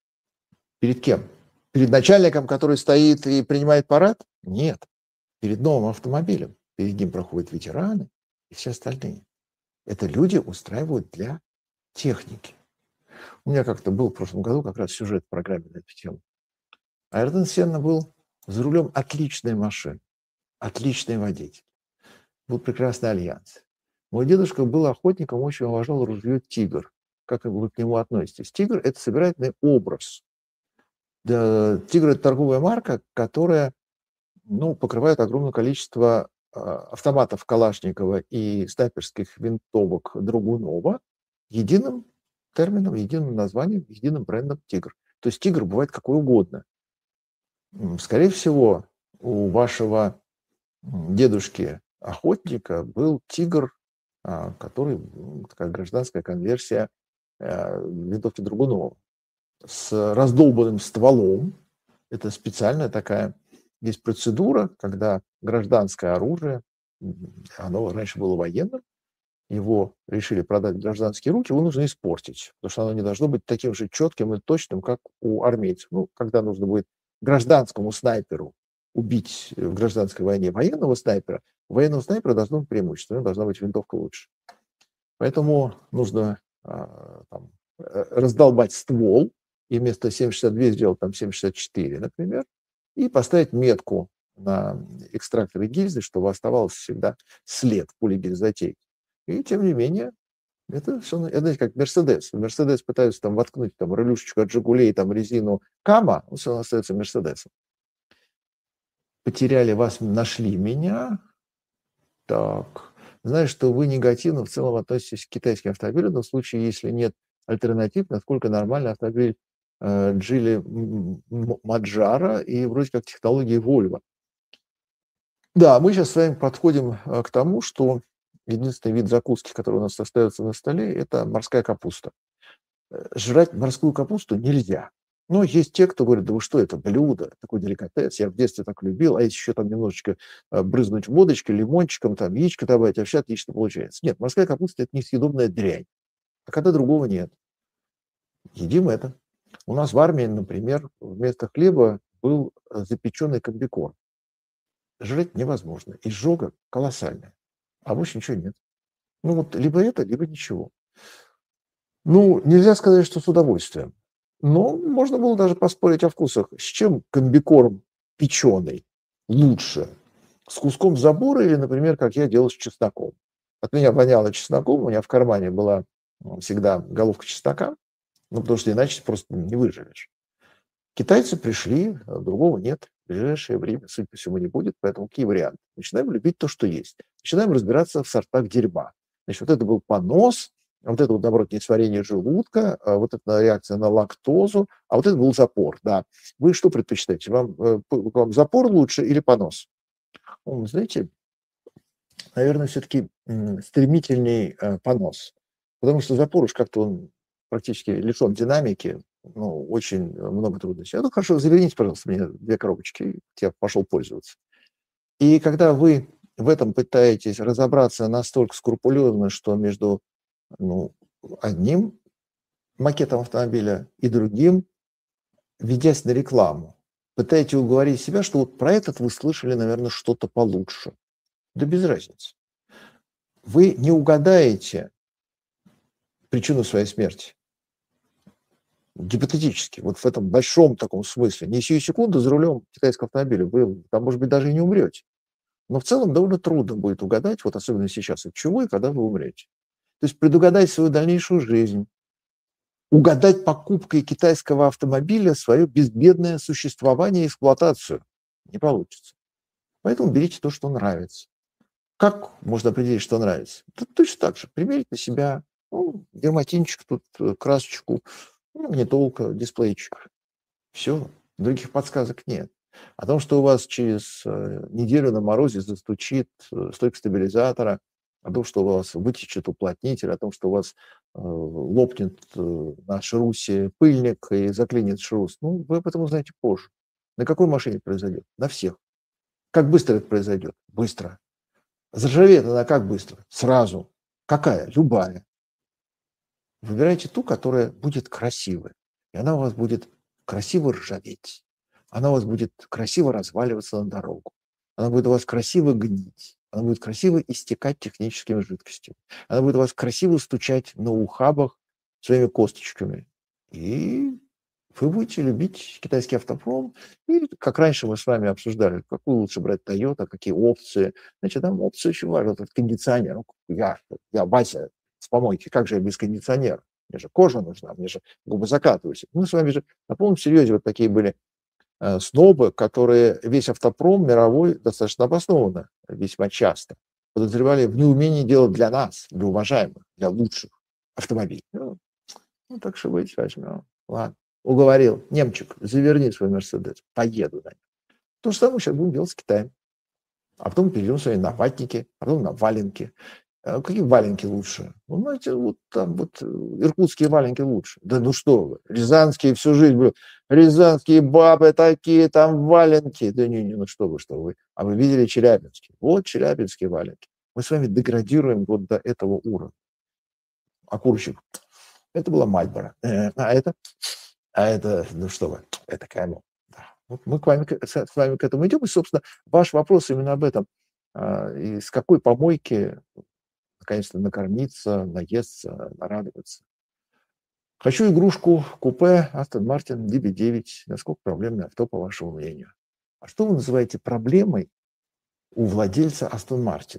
Перед кем? Перед начальником, который стоит и принимает парад? Нет. Перед новым автомобилем. Перед ним проходят ветераны и все остальные. Это люди устраивают для техники. У меня как-то был в прошлом году как раз сюжет в программе на эту тему. Айртон Сенна был за рулем отличной машины, отличный водитель. Был прекрасный альянс. Мой дедушка был охотником, очень уважал ружье «Тигр». Как вы к нему относитесь? «Тигр» — это собирательный образ. «Тигр» — это торговая марка, которая, ну, покрывает огромное количество автоматов Калашникова и снайперских винтовок Драгунова единым термином, единым названием, единым брендом «Тигр». То есть «Тигр» бывает какой угодно. Скорее всего, у вашего дедушки охотника был «Тигр», который, такая гражданская конверсия винтовки Драгунова с раздолбанным стволом. Это специальная такая, есть процедура, когда гражданское оружие, оно раньше было военным, его решили продать в гражданские руки, его нужно испортить, потому что оно не должно быть таким же четким и точным, как у армейцев. Ну, когда нужно будет гражданскому снайперу убить в гражданской войне военного снайпера, у военного снайпера должно быть преимущество, у него должна быть винтовка лучше. Поэтому нужно а, там, раздолбать ствол, и вместо семь шестьдесят два сделать там семь шестьдесят четыре, например, и поставить метку на экстракторе гильзы, чтобы оставался всегда след пули-гильзотеки. И тем не менее, это все, это, знаете, как Мерседес. Мерседес пытаются там воткнуть там релюшечку от Жигулей, там резину Кама, он все равно остается Мерседесом. Потеряли вас, нашли меня. Так. Знаю, что вы негативно в целом относитесь к китайским автомобилям, но в случае, если нет альтернатив, насколько нормальный автомобиль э, Джили Маджара и вроде как технологии Volvo. Да, мы сейчас с вами подходим э, к тому, что единственный вид закуски, который у нас остается на столе, это морская капуста. Э, Жрать морскую капусту нельзя. Но есть те, кто говорит, да вы что, это блюдо, такой деликатес, я в детстве так любил, а если еще там немножечко э, брызнуть водочкой, лимончиком, там яичко добавить, вообще отлично получается. Нет, морская капуста – это несъедобная дрянь. А когда другого нет, едим это. У нас в армии, например, вместо хлеба был э, запеченный комбикорм. Жрать невозможно. Изжога колоссальная. А больше ничего нет. Ну вот либо это, либо ничего. Ну, нельзя сказать, что с удовольствием. Но можно было даже поспорить о вкусах. С чем комбикорм печеный лучше? С куском забора или, например, как я делал с чесноком? От меня воняло чесноком, у меня в кармане была м, всегда головка чеснока, ну, потому что иначе просто не выживешь. Китайцы пришли, а другого нет. В ближайшее время, судя по всему, не будет, поэтому какие варианты? Начинаем любить то, что есть. Начинаем разбираться в сортах дерьма. Значит, вот это был понос, а вот это вот, наоборот, несварение желудка, а вот это реакция на лактозу, а вот это был запор, да. Вы что предпочитаете? Вам, э, п- вам запор лучше или понос? Ну, знаете, наверное, все-таки стремительней э, понос. Потому что запор уж как-то он практически лишен динамики, ну, очень много трудностей. А ну хорошо, заверните, пожалуйста, мне две коробочки, и я пошел пользоваться. И когда вы в этом пытаетесь разобраться настолько скрупулезно, что между ну, одним макетом автомобиля и другим, ведясь на рекламу, пытаетесь уговорить себя, что вот про этот вы слышали, наверное, что-то получше. Да без разницы. Вы не угадаете причину своей смерти. Гипотетически, вот в этом большом таком смысле. Не сию секунду за рулем китайского автомобиля вы там, может быть, даже и не умрете. Но в целом довольно трудно будет угадать, вот особенно сейчас, от чего и когда вы умрете. То есть предугадать свою дальнейшую жизнь, угадать покупкой китайского автомобиля свое безбедное существование и эксплуатацию не получится. Поэтому берите то, что нравится. Как можно определить, что нравится? Да точно так же. Примерить на себя ну, дерматинчик, тут э, красочку, ну, магнитолка, дисплейчик. Все, других подсказок нет. О том, что у вас через э, неделю на морозе застучит э, стойка стабилизатора, о том, что у вас вытечет уплотнитель, о том, что у вас э, лопнет э, на шрусе пыльник и заклинит шрус, ну, вы об этом узнаете позже. На какой машине это произойдет? На всех. Как быстро это произойдет? Быстро. Заржавеет она как быстро? Сразу. Какая? Любая. Выбирайте ту, которая будет красивой. И она у вас будет красиво ржаветь. Она у вас будет красиво разваливаться на дорогу. Она будет у вас красиво гнить. Она будет красиво истекать техническими жидкостями. Она будет у вас красиво стучать на ухабах своими косточками. И вы будете любить китайский автопром. И, как раньше мы с вами обсуждали, какую лучше брать Toyota, какие опции. Значит, там опции очень важны. Этот кондиционер. Ну, я, я Вася с помойки, как же я без кондиционера? Мне же кожа нужна, мне же губы закатываются. Мы с вами же на полном серьезе вот такие были э, снобы, которые весь автопром мировой достаточно обоснованно, весьма часто, подозревали в неумении делать для нас, для уважаемых, для лучших автомобилей. Ну, ну так что быть, возьмем. Ладно. Уговорил. Немчик, заверни свой Мерседес. Поеду на нем. То же самое сейчас будем делать с Китаем. А потом перейдем с вами на ватники, а потом на валенки. А какие валенки лучше? Ну, знаете, вот там вот э, иркутские валенки лучше. Да ну что вы, рязанские всю жизнь были. Рязанские бабы такие, там валенки. Да не, не, ну что вы, что вы. А вы видели челябинские? Вот челябинские валенки. Мы с вами деградируем вот до этого уровня. Окурщик. Это была Мальборо. Э, А это, а это, ну что вы, это Камел. Да. Вот мы к вами, к- с с вами к этому идем. И, собственно, ваш вопрос именно об этом. А, И с какой помойки наконец-то накормиться, наесться, нарадоваться. Хочу игрушку купе Aston Martin ди би девять. Насколько проблемное авто, по вашему мнению? А что вы называете проблемой у владельца Aston Martin?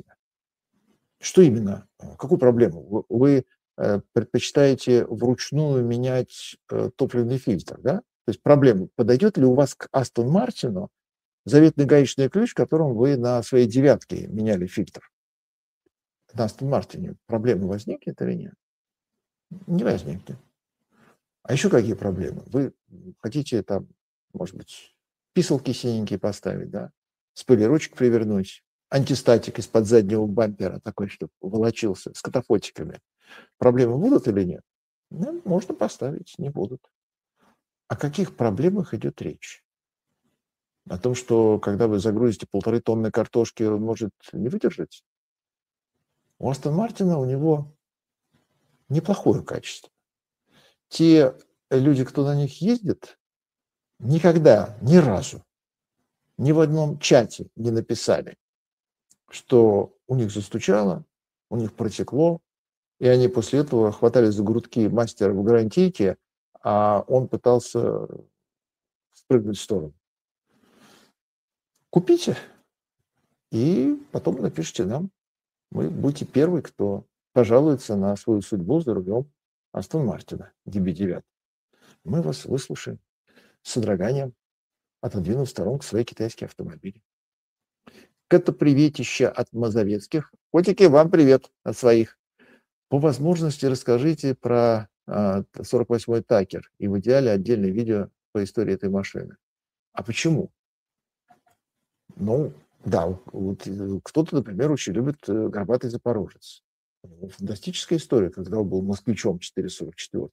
Что именно? Э, Какую проблему? Вы, вы э, предпочитаете вручную менять э, топливный фильтр, да? То есть проблема, подойдет ли у вас к Aston Martin заветный гаечный ключ, которым вы на своей девятке меняли фильтр? На Aston Martin проблема возникнет или нет? Не возникнет. А еще какие проблемы? Вы хотите там, может быть, писалки синенькие поставить, да, спойлерочек привернуть, антистатик из-под заднего бампера, такой, чтобы волочился, с катафотиками. Проблемы будут или нет? Ну, можно поставить, не будут. О каких проблемах идет речь? О том, что когда вы загрузите полторы тонны картошки, он может не выдержать? У Астон Мартина у него неплохое качество. Те люди, кто на них ездит, никогда, ни разу, ни в одном чате не написали, что у них застучало, у них протекло, и они после этого хватались за грудки мастера в гарантийке, а он пытался спрыгнуть в сторону. Купите и потом напишите нам. Вы будете первый, кто пожалуется на свою судьбу за рулем Астон Мартина ди би девять. Мы вас выслушаем с содроганием, отодвинув в сторонку свои китайские автомобили. Это приветище от мазовецких. Котики, вам привет от своих. По возможности расскажите про а, сорок восьмой Такер и в идеале отдельное видео по истории этой машины. А почему? Ну, да, вот кто-то, например, очень любит горбатый запорожец. Фантастическая история, когда он был москвичом четыреста сорок четыре.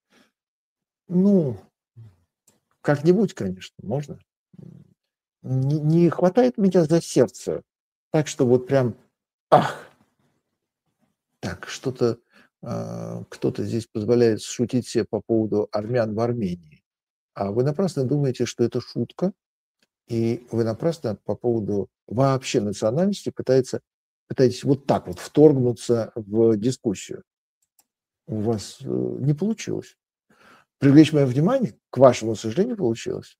Ну, как-нибудь, конечно, можно. Не, не хватает меня за сердце. Так что вот прям, ах, так, что-то э, кто-то здесь позволяет шутить себе по поводу армян в Армении. А вы напрасно думаете, что это шутка, и вы напрасно по поводу вообще национальности пытаетесь, пытаетесь вот так вот вторгнуться в дискуссию. У вас э, не получилось. Привлечь мое внимание, к вашему сожалению, получилось.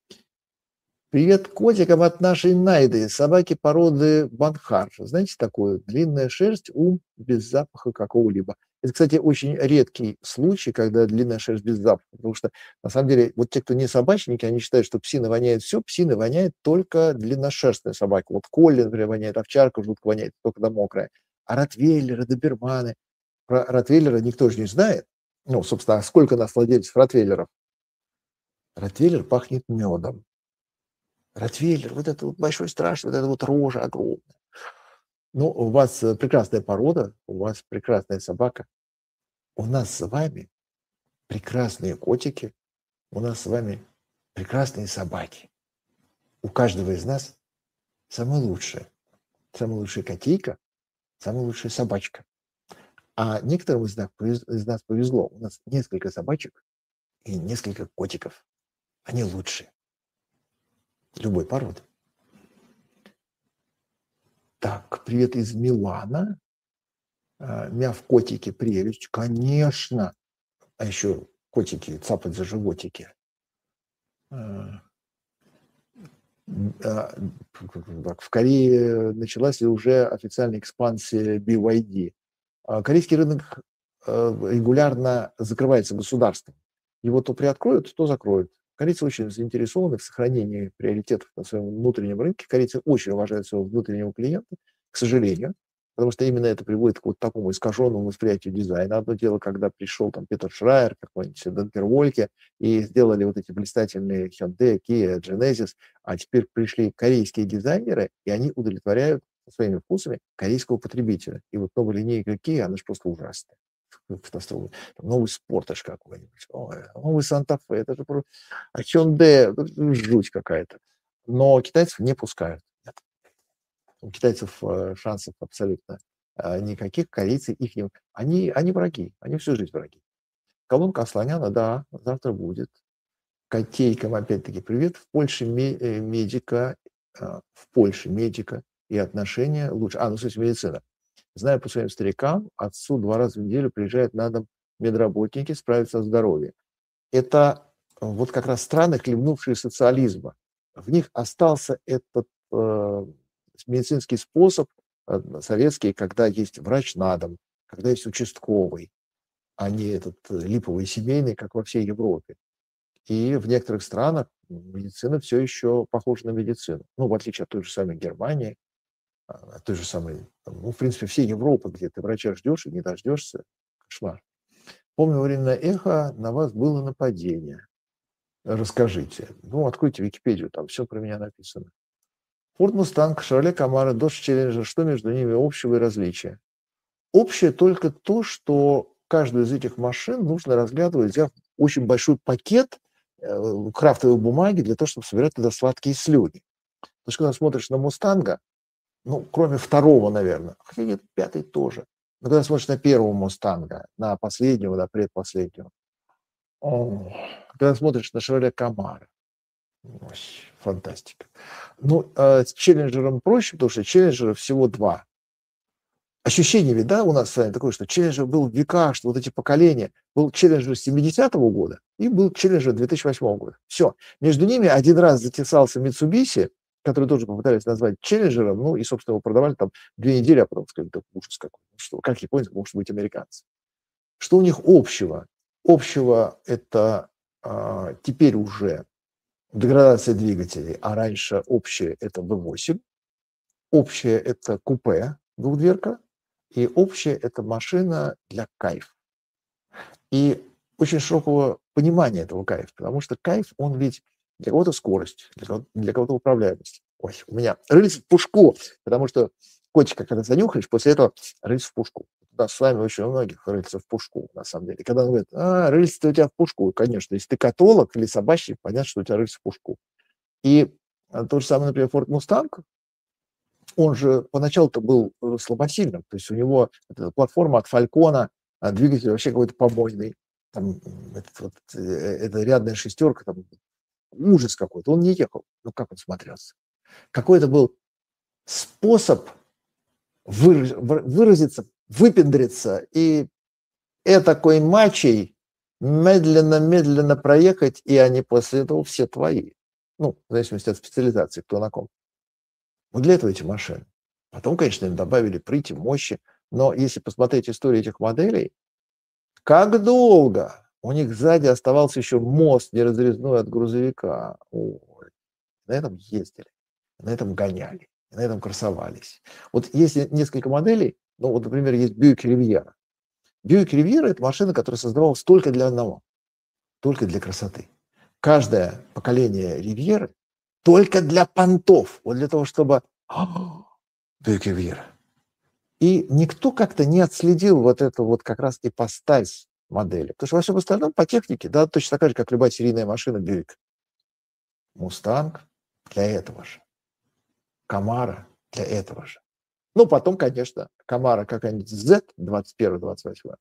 Привет котикам от нашей Найды, собаки породы Банхар. Знаете такое? Длинная шерсть, ум без запаха какого-либо. Это, кстати, очень редкий случай, когда длинная шерсть без запаха, потому что, на самом деле, вот те, кто не собачники, они считают, что псина воняет все, псина воняет только длинношерстная собака. Вот Колли, например, воняет, овчарка жутко воняет, только когда мокрая. А ротвейлеры, доберманы. Про ротвейлера никто же не знает. Ну, собственно, а сколько нас владельцев ротвейлеров? Ротвейлер пахнет медом. Ротвейлер, вот это вот большой страж, вот это вот рожа огромная. Ну, у вас прекрасная порода, у вас прекрасная собака. У нас с вами прекрасные котики, у нас с вами прекрасные собаки. У каждого из нас самое лучшее. Самая лучшая котейка, самая лучшая собачка. А некоторым из нас, из нас повезло. У нас несколько собачек и несколько котиков. Они лучшие. Любой породы. Так, привет из Милана. Мяв, котики, прелесть. Конечно. А еще котики цапать за животики. В Корее началась уже официальная экспансия би вай ди. Корейский рынок регулярно закрывается государством. Его то приоткроют, то закроют. Корейцы очень заинтересованы в сохранении приоритетов на своем внутреннем рынке. Корейцы очень уважают своего внутреннего клиента, к сожалению, потому что именно это приводит к вот такому искаженному восприятию дизайна. Одно дело, когда пришел там Питер Шрайер, какой-нибудь Денкер Вольке, и сделали вот эти блистательные Hyundai, Kia, Genesis, а теперь пришли корейские дизайнеры, и они удовлетворяют своими вкусами корейского потребителя. И вот новая линейка Kia, она же просто ужасная. Новый Спортаж какой-нибудь, ой, новый Санта-Фе, это же просто... А Hyundai, жуть какая-то. Но китайцев не пускают. Нет. У китайцев шансов абсолютно никаких, корейцы их не... Они, они враги, они всю жизнь враги. Колонка Асланяна, да, завтра будет. Котейкам опять-таки привет. В Польше медика, в Польше медика и отношения лучше. А, ну, кстати, медицина. Знаю по своим старикам, отцу два раза в неделю приезжают на дом медработники справиться о здоровье. Это вот как раз страны, хлебнувшие социализма. В них остался этот э, медицинский способ э, советский, когда есть врач на дом, когда есть участковый, а не этот липовый семейный, как во всей Европе. И в некоторых странах медицина все еще похожа на медицину. Ну, в отличие от той же самой Германии, от той же самой, ну, в принципе, всей Европы, где ты врача ждешь и не дождешься. Кошмар. Помню, во время эхо на вас было нападение. Расскажите. Ну, откройте Википедию, там все про меня написано. Ford Mustang, Chevrolet Camaro, Dodge Challenger, что между ними общего и различия? Общее только то, что каждую из этих машин нужно разглядывать, взяв очень большой пакет э, крафтовой бумаги для того, чтобы собирать туда сладкие слюни. Потому что когда смотришь на Мустанга, ну, кроме второго, наверное, хотя нет, пятый тоже. Но когда смотришь на первого Мустанга, на последнего, на предпоследнего, о, когда смотришь на Chevrolet Camaro, ой, фантастика. Ну, а с Челленджером проще, потому что Челленджера всего два. Ощущение ведь, да, у нас с вами такое, что Челленджер был в веках, что вот эти поколения. Был Челленджер семидесятого года и был Челленджер две тысячи восьмого года. Все. Между ними один раз затесался Mitsubishi, который тоже попытались назвать Челленджером, ну и, собственно, его продавали там две недели, а потом сказали, да ужас какой. Что, как японец может быть американцем? Что у них общего? Общего это а, теперь уже деградация двигателей, а раньше общее это вэ восемь, общее это купе, двухдверка, и общее это машина для кайфа. И очень широкого понимания этого кайфа, потому что кайф, он ведь для кого-то скорость, для кого-то, для кого-то управляемость. Ой, у меня рыльце в пушку, потому что котика, когда занюхаешь, после этого рыльце в пушку. У нас с вами очень у многих рыльце в пушку, на самом деле. Когда он говорит, а, рыльце у тебя в пушку, конечно, если ты католог или собачник, понятно, что у тебя рыльце в пушку. И а, тот же самый, например, Ford Mustang, он же поначалу-то был э, слабосильным, то есть у него эта платформа от Фалькона, а двигатель вообще какой-то помойный, там, этот вот, э, это рядная шестерка, там, ужас какой-то, он не ехал, ну как он смотрелся. Какой-то был способ выраз- выразиться, выпендриться и этакой мачей медленно-медленно проехать, и они после этого все твои. Ну, в зависимости от специализации, кто на ком. Вот для этого эти машины. Потом, конечно, им добавили прыть и мощи, но если посмотреть историю этих моделей, как долго у них сзади оставался еще мост неразрезной от грузовика. Ой, на этом ездили, на этом гоняли, на этом красовались. Вот если несколько моделей, ну вот, например, есть Buick Riviera. Buick Riviera – это машина, которая создавалась только для одного, только для красоты. Каждое поколение Ривьеры только для понтов, вот для того, чтобы Buick Riviera. И никто как-то не отследил вот эту вот как раз ипостась модели. Потому что во всем остальном по технике, да, точно такая же, как любая серийная машина Buick. Мустанг для этого же. Камара для этого же. Ну, потом, конечно, Камара какая-нибудь Z двадцать первый двадцать восьмой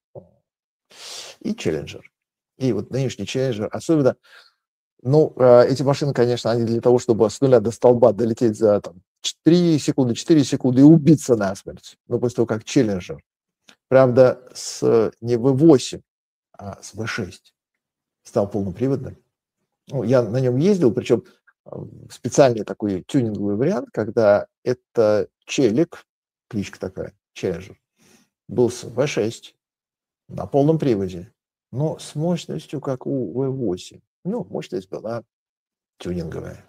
и Челленджер. И вот нынешний Челленджер, особенно, ну, э, эти машины, конечно, они для того, чтобы с нуля до столба долететь за там, три секунды, четыре секунды и убиться насмерть. Ну, после того, как Челленджер. Правда, с не вэ восемь, а с вэ шесть стал полноприводным. Ну, я на нем ездил, причем специальный такой тюнинговый вариант, когда это челик, кличка такая, Челленджер, был с вэ шесть на полном приводе, но с мощностью, как у вэ восемь. Ну, мощность была тюнинговая.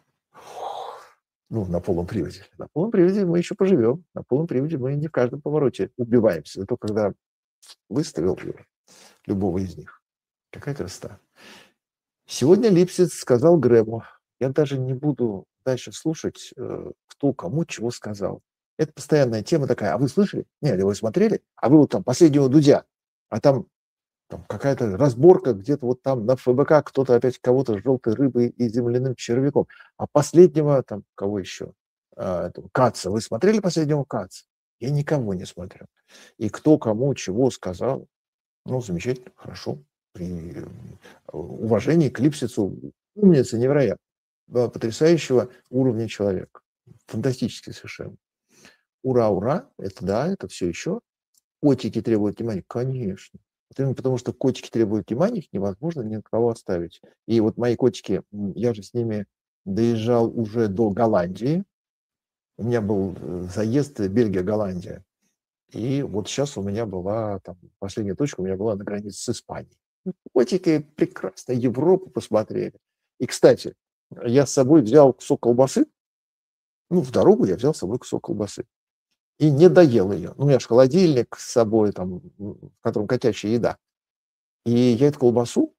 Ну, на полном приводе. На полном приводе мы еще поживем. На полном приводе мы не в каждом повороте убиваемся. Зато когда выставил любого из них. Какая красота. Сегодня Липсиц сказал Грэму, я даже не буду дальше слушать, кто кому чего сказал. Это постоянная тема такая. А вы слышали? Нет, вы смотрели? А вы вот там последнего Дудя. А там, там какая-то разборка где-то вот там на эф бэ ка кто-то опять кого-то с желтой рыбой и земляным червяком. А последнего там кого еще? А, этого, Каца. Вы смотрели последнего Каца? Я никого не смотрел. И кто кому чего сказал. Ну, замечательно, хорошо. При уважении к Липсицу умница невероятно. Потрясающего уровня человека. Фантастически совершенно. Ура, ура, это да, это все еще. Котики требуют внимания? Конечно. Это именно потому, что котики требуют внимания, их невозможно ни на кого оставить. И вот мои котики, я же с ними доезжал уже до Голландии. У меня был заезд Бельгия-Голландия. И вот сейчас у меня была, там, последняя точка у меня была на границе с Испанией. Котики прекрасно Европу посмотрели. И, кстати, я с собой взял кусок колбасы. Ну, в дорогу я взял с собой кусок колбасы. И не доел ее. Ну, у меня же холодильник с собой, там, в котором котячья еда. И я эту колбасу,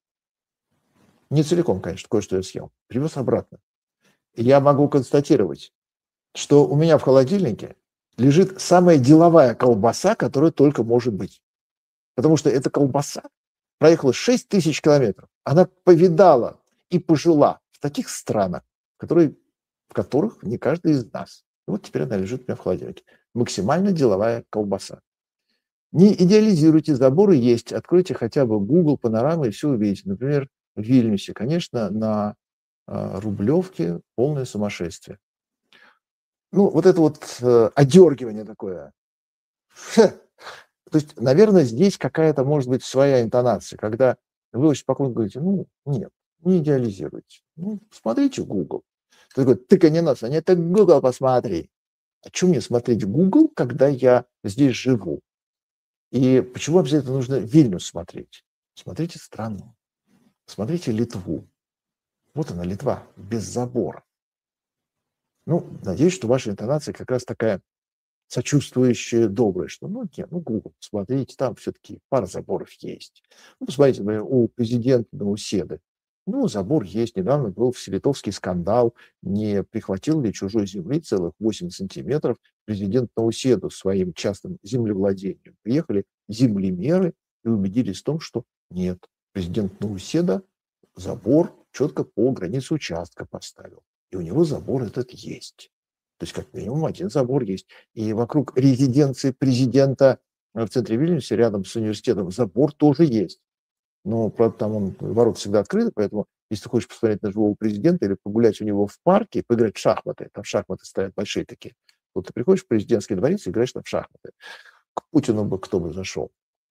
не целиком, конечно, кое-что я съел, привез обратно. И я могу констатировать, что у меня в холодильнике лежит самая деловая колбаса, которая только может быть. Потому что эта колбаса проехала шесть тысяч километров. Она повидала и пожила в таких странах, которые, в которых не каждый из нас. И вот теперь она лежит у меня в холодильнике. Максимально деловая колбаса. Не идеализируйте, заборы есть. Откройте хотя бы Google, Панорама и все увидите. Например, в Вильнюсе, конечно, на э, Рублевке полное сумасшествие. Ну, вот это вот э, одергивание такое. То есть, наверное, здесь какая-то, может быть, своя интонация, когда вы очень спокойно говорите, ну, нет, не идеализируйте. Ну, смотрите Google. Ты говоришь, тыканье носа, нет, ты Google посмотри. А что мне смотреть Google, когда я здесь живу? И почему обязательно нужно Вильнюс смотреть? Смотрите страну, смотрите Литву. Вот она, Литва, без забора. Ну, надеюсь, что ваша интонация как раз такая сочувствующая, добрая, что ну нет, ну Google, смотрите, там все-таки пара заборов есть. Ну, посмотрите, например, у президента Науседы. Ну, забор есть. Недавно был вселитовский скандал, не прихватил ли чужой земли целых восемь сантиметров президент Науседу своим частным землевладением. Приехали землемеры и убедились в том, что нет, президент Науседа забор четко по границе участка поставил. И у него забор этот есть. То есть как минимум один забор есть. И вокруг резиденции президента в центре Вильнюса, рядом с университетом, забор тоже есть. Но, правда, там он, ворота всегда открыты, поэтому если ты хочешь посмотреть на живого президента или погулять у него в парке, поиграть в шахматы, там шахматы стоят большие такие, вот ты приходишь в президентский дворец и играешь там в шахматы. К Путину бы кто бы зашел.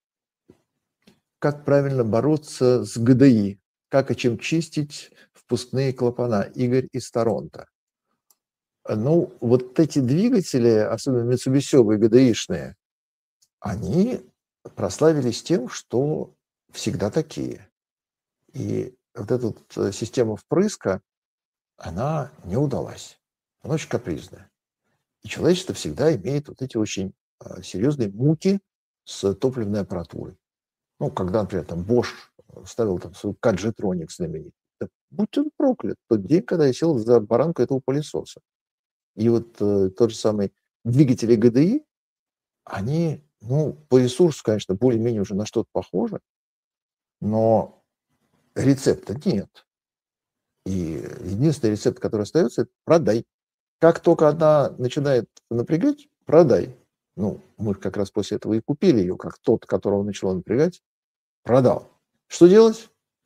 Как правильно бороться с ГДИ? Как и чем чистить впускные клапана? Игорь из Торонто. Ну, вот эти двигатели, особенно митсубисевые ГДИшные, они прославились тем, что всегда такие. И вот эта вот система впрыска, она не удалась. Она очень капризная. И человечество всегда имеет вот эти очень серьезные муки с топливной аппаратурой. Ну, когда, например, там Bosch ставил там свой Каджетроник знаменитый. Да будь он проклят, тот день, когда я сел за баранку этого пылесоса. И вот э, тот же самый двигатели ГДИ, они, ну, по ресурсу, конечно, более-менее уже на что-то похожи, но рецепта нет. И единственный рецепт, который остается, это продай. Как только она начинает напрягать, продай. Ну, мы как раз после этого и купили ее, как тот, которого начало напрягать, продал. Что делать?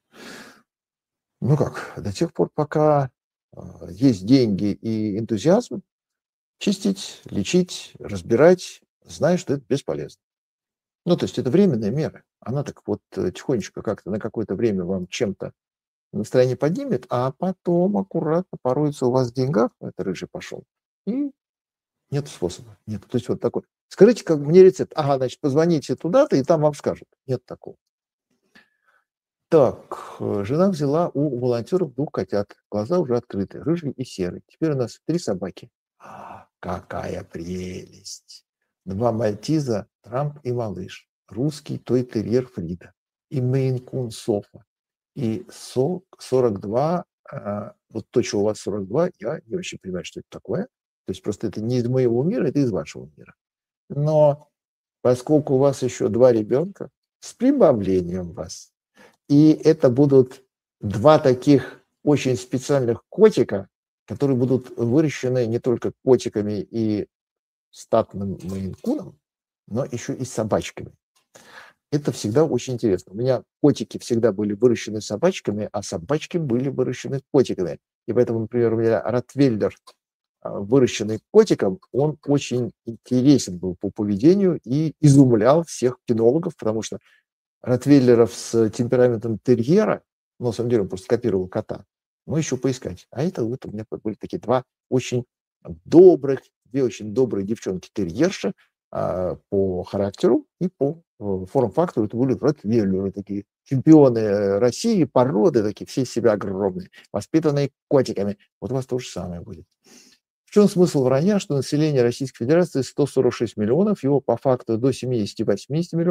Ну как, до тех пор, пока э, есть деньги и энтузиазм, чистить, лечить, разбирать, зная, что это бесполезно. Ну, то есть это временная мера. Она так вот тихонечко как-то на какое-то время вам чем-то настроение поднимет, а потом аккуратно пороется у вас в деньгах, это рыжий пошел, и нет способа. Нет. То есть вот такой. Скажите, как мне рецепт. Ага, значит, позвоните туда-то, и там вам скажут. Нет такого. Так, жена взяла у волонтеров двух котят. Глаза уже открыты, рыжий и серый. Теперь у нас три собаки. А, какая прелесть! Два мальтиза, Трамп и малыш. Русский той-терьер Фрида. И мейн-кун Софа. И сок сорок два, а, вот то, что у вас сорок два, я не очень понимаю, что это такое. То есть просто это не из моего мира, это из вашего мира. Но поскольку у вас еще два ребенка, с прибавлением вас, и это будут два таких очень специальных котика, которые будут выращены не только котиками и статным мейн-куном, но еще и собачками. Это всегда очень интересно. У меня котики всегда были выращены собачками, а собачки были выращены котиками. И поэтому, например, у меня ротвейлер, выращенный котиком, он очень интересен был по поведению и изумлял всех кинологов, потому что ротвейлеров с темпераментом терьера, ну, на самом деле он просто копировал кота, ну, еще поискать. А это вот у меня были такие два очень добрых, две очень добрые девчонки-терьерши а, по характеру и по форм-фактору. Это были ротвейлеры, такие чемпионы России, породы такие, все из себя огромные, воспитанные котиками. Вот у вас то же самое будет. В чем смысл вранья, что население Российской Федерации сто сорок шесть миллионов, его по факту до семидесяти-восьмидесяти миллионов,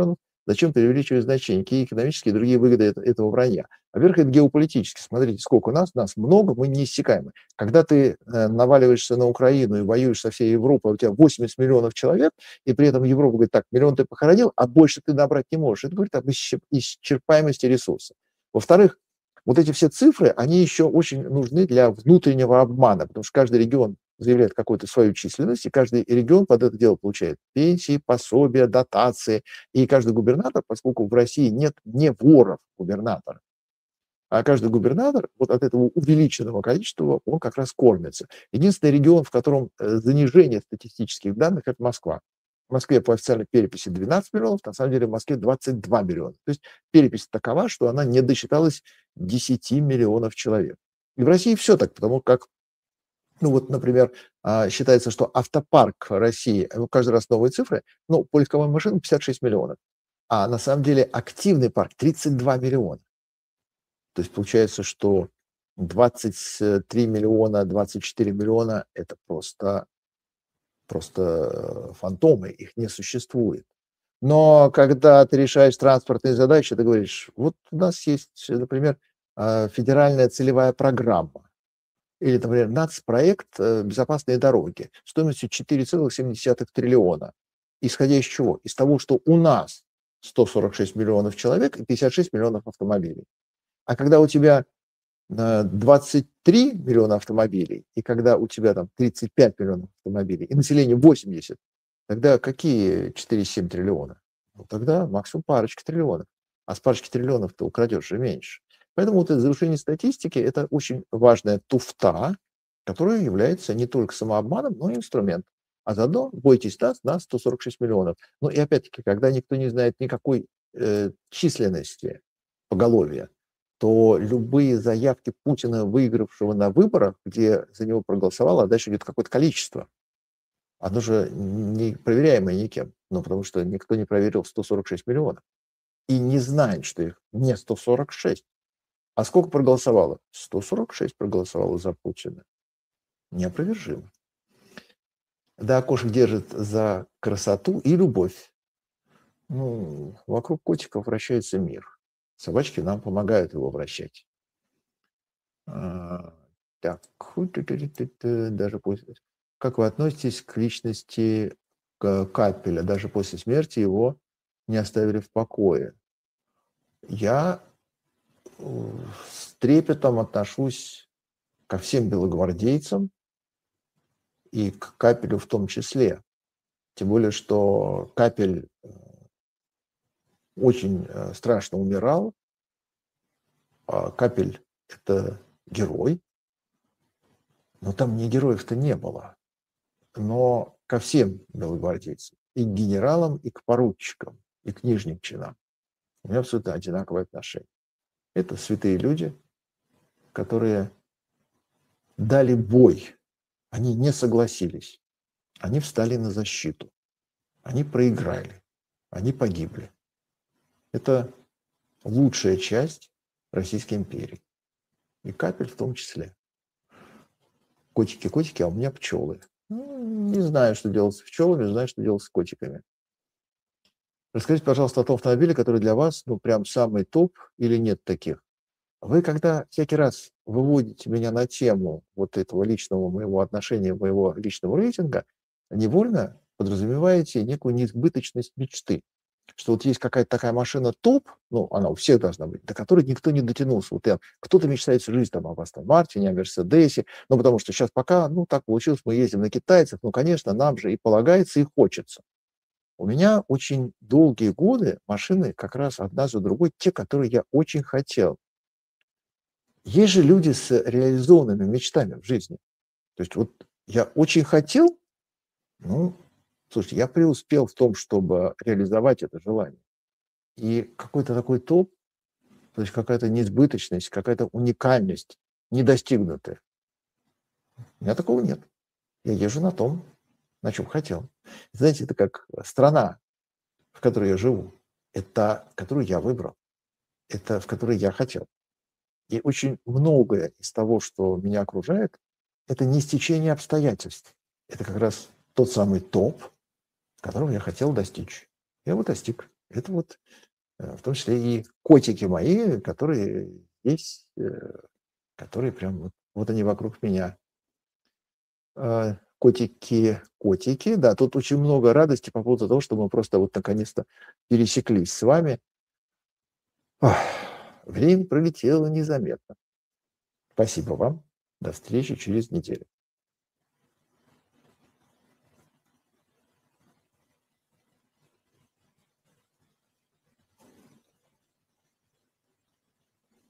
Зачем преувеличивать значения? Какие экономические и другие выгоды это- этого вранья? Во-первых, это геополитически. Смотрите, сколько у нас, нас много, мы неиссякаемы. Когда ты э, наваливаешься на Украину и воюешь со всей Европой, у тебя восемьдесят миллионов человек, и при этом Европа говорит, так, миллион ты похоронил, а больше ты набрать не можешь. Это говорит об исчерп- исчерпаемости ресурсов. Во-вторых, вот эти все цифры, они еще очень нужны для внутреннего обмана, потому что каждый регион заявляет какую-то свою численность, и каждый регион под это дело получает пенсии, пособия, дотации. И каждый губернатор, поскольку в России нет не воров губернатора, а каждый губернатор вот от этого увеличенного количества, он как раз кормится. Единственный регион, в котором э, занижение статистических данных, это Москва. В Москве по официальной переписи двенадцать миллионов, на самом деле в Москве двадцать два миллиона. То есть перепись такова, что она не досчиталась десяти миллионов человек. И в России все так, потому как, ну вот, например, а, считается, что автопарк России, ну, каждый раз новые цифры, ну, по легковым машинам пятьдесят шесть миллионов, а на самом деле активный парк тридцать два миллиона. То есть получается, что двадцать три миллиона, двадцать четыре миллиона – это просто, просто э, фантомы, их не существует. Но когда ты решаешь транспортные задачи, ты говоришь, вот у нас есть, например, а, федеральная целевая программа или, например, нацпроект э, «Безопасные дороги» стоимостью четыре целых семь десятых триллиона. Исходя из чего? Из того, что у нас сто сорок шесть миллионов человек и пятьдесят шесть миллионов автомобилей. А когда у тебя э, двадцать три миллиона автомобилей, и когда у тебя там тридцать пять миллионов автомобилей, и население восемьдесят, тогда какие четыре целых семь триллиона? Ну, тогда максимум парочка триллионов. А с парочки триллионов ты украдешь же меньше. Поэтому вот это завышение статистики – это очень важная туфта, которая является не только самообманом, но и инструментом. А заодно бойтесь нас на сто сорок шесть миллионов. Ну и опять-таки, когда никто не знает никакой э, численности поголовья, то любые заявки Путина, выигравшего на выборах, где за него проголосовало, а дальше идет какое-то количество, оно же не проверяемое никем, ну, потому что никто не проверил сто сорок шесть миллионов и не знает, что их не сто сорок шесть. А сколько проголосовало? сто сорок шесть проголосовало за Путина. Неопровержимо. Да, кошек держит за красоту и любовь. Ну, вокруг котиков вращается мир. Собачки нам помогают его вращать. А, так, даже после... Как вы относитесь к личности Капеля? Даже после смерти его не оставили в покое. Я с трепетом отношусь ко всем белогвардейцам и к Капелю в том числе. Тем более, что Капель очень страшно умирал. А Капель – это герой, но там ни героев-то не было. Но ко всем белогвардейцам, и к генералам, и к поручикам, и к нижним чинам у меня абсолютно одинаковое отношение. Это святые люди, которые дали бой, они не согласились, они встали на защиту, они проиграли, они погибли. Это лучшая часть Российской империи. И Капель в том числе. Котики, котики, а у меня пчелы. Ну, не знаю, что делать с пчелами, знаю, что делать с котиками. Расскажите, пожалуйста, о том автомобиле, который для вас, ну, прям самый топ, или нет таких? Вы когда всякий раз выводите меня на тему вот этого личного моего отношения, моего личного рейтинга, невольно подразумеваете некую неизбыточность мечты. Что вот есть какая-то такая машина топ, ну, она у всех должна быть, до которой никто не дотянулся. Вот я, кто-то мечтает всю жизнь там об Астон Мартине, о Мерседесе, ну, потому что сейчас пока, ну, так получилось, мы ездим на китайцев, ну, конечно, нам же и полагается, и хочется. У меня очень долгие годы машины как раз одна за другой, те, которые я очень хотел. Есть же люди с реализованными мечтами в жизни. То есть вот я очень хотел, ну, слушайте, я преуспел в том, чтобы реализовать это желание. И какой-то такой топ, то есть какая-то неизбыточность, какая-то уникальность недостигнутая. У меня такого нет. Я езжу на том, на чем хотел. Знаете, это как страна, в которой я живу. Это которую я выбрал. Это в которой я хотел. И очень многое из того, что меня окружает, это не стечение обстоятельств. Это как раз тот самый топ, которого я хотел достичь. Я его достиг. Это вот э, в том числе и котики мои, которые здесь, э, которые прям вот, вот они вокруг меня. А, Котики, котики, да, тут очень много радости по поводу того, что мы просто вот наконец-то пересеклись с вами. Ах, время пролетело незаметно. Спасибо вам. До встречи через неделю.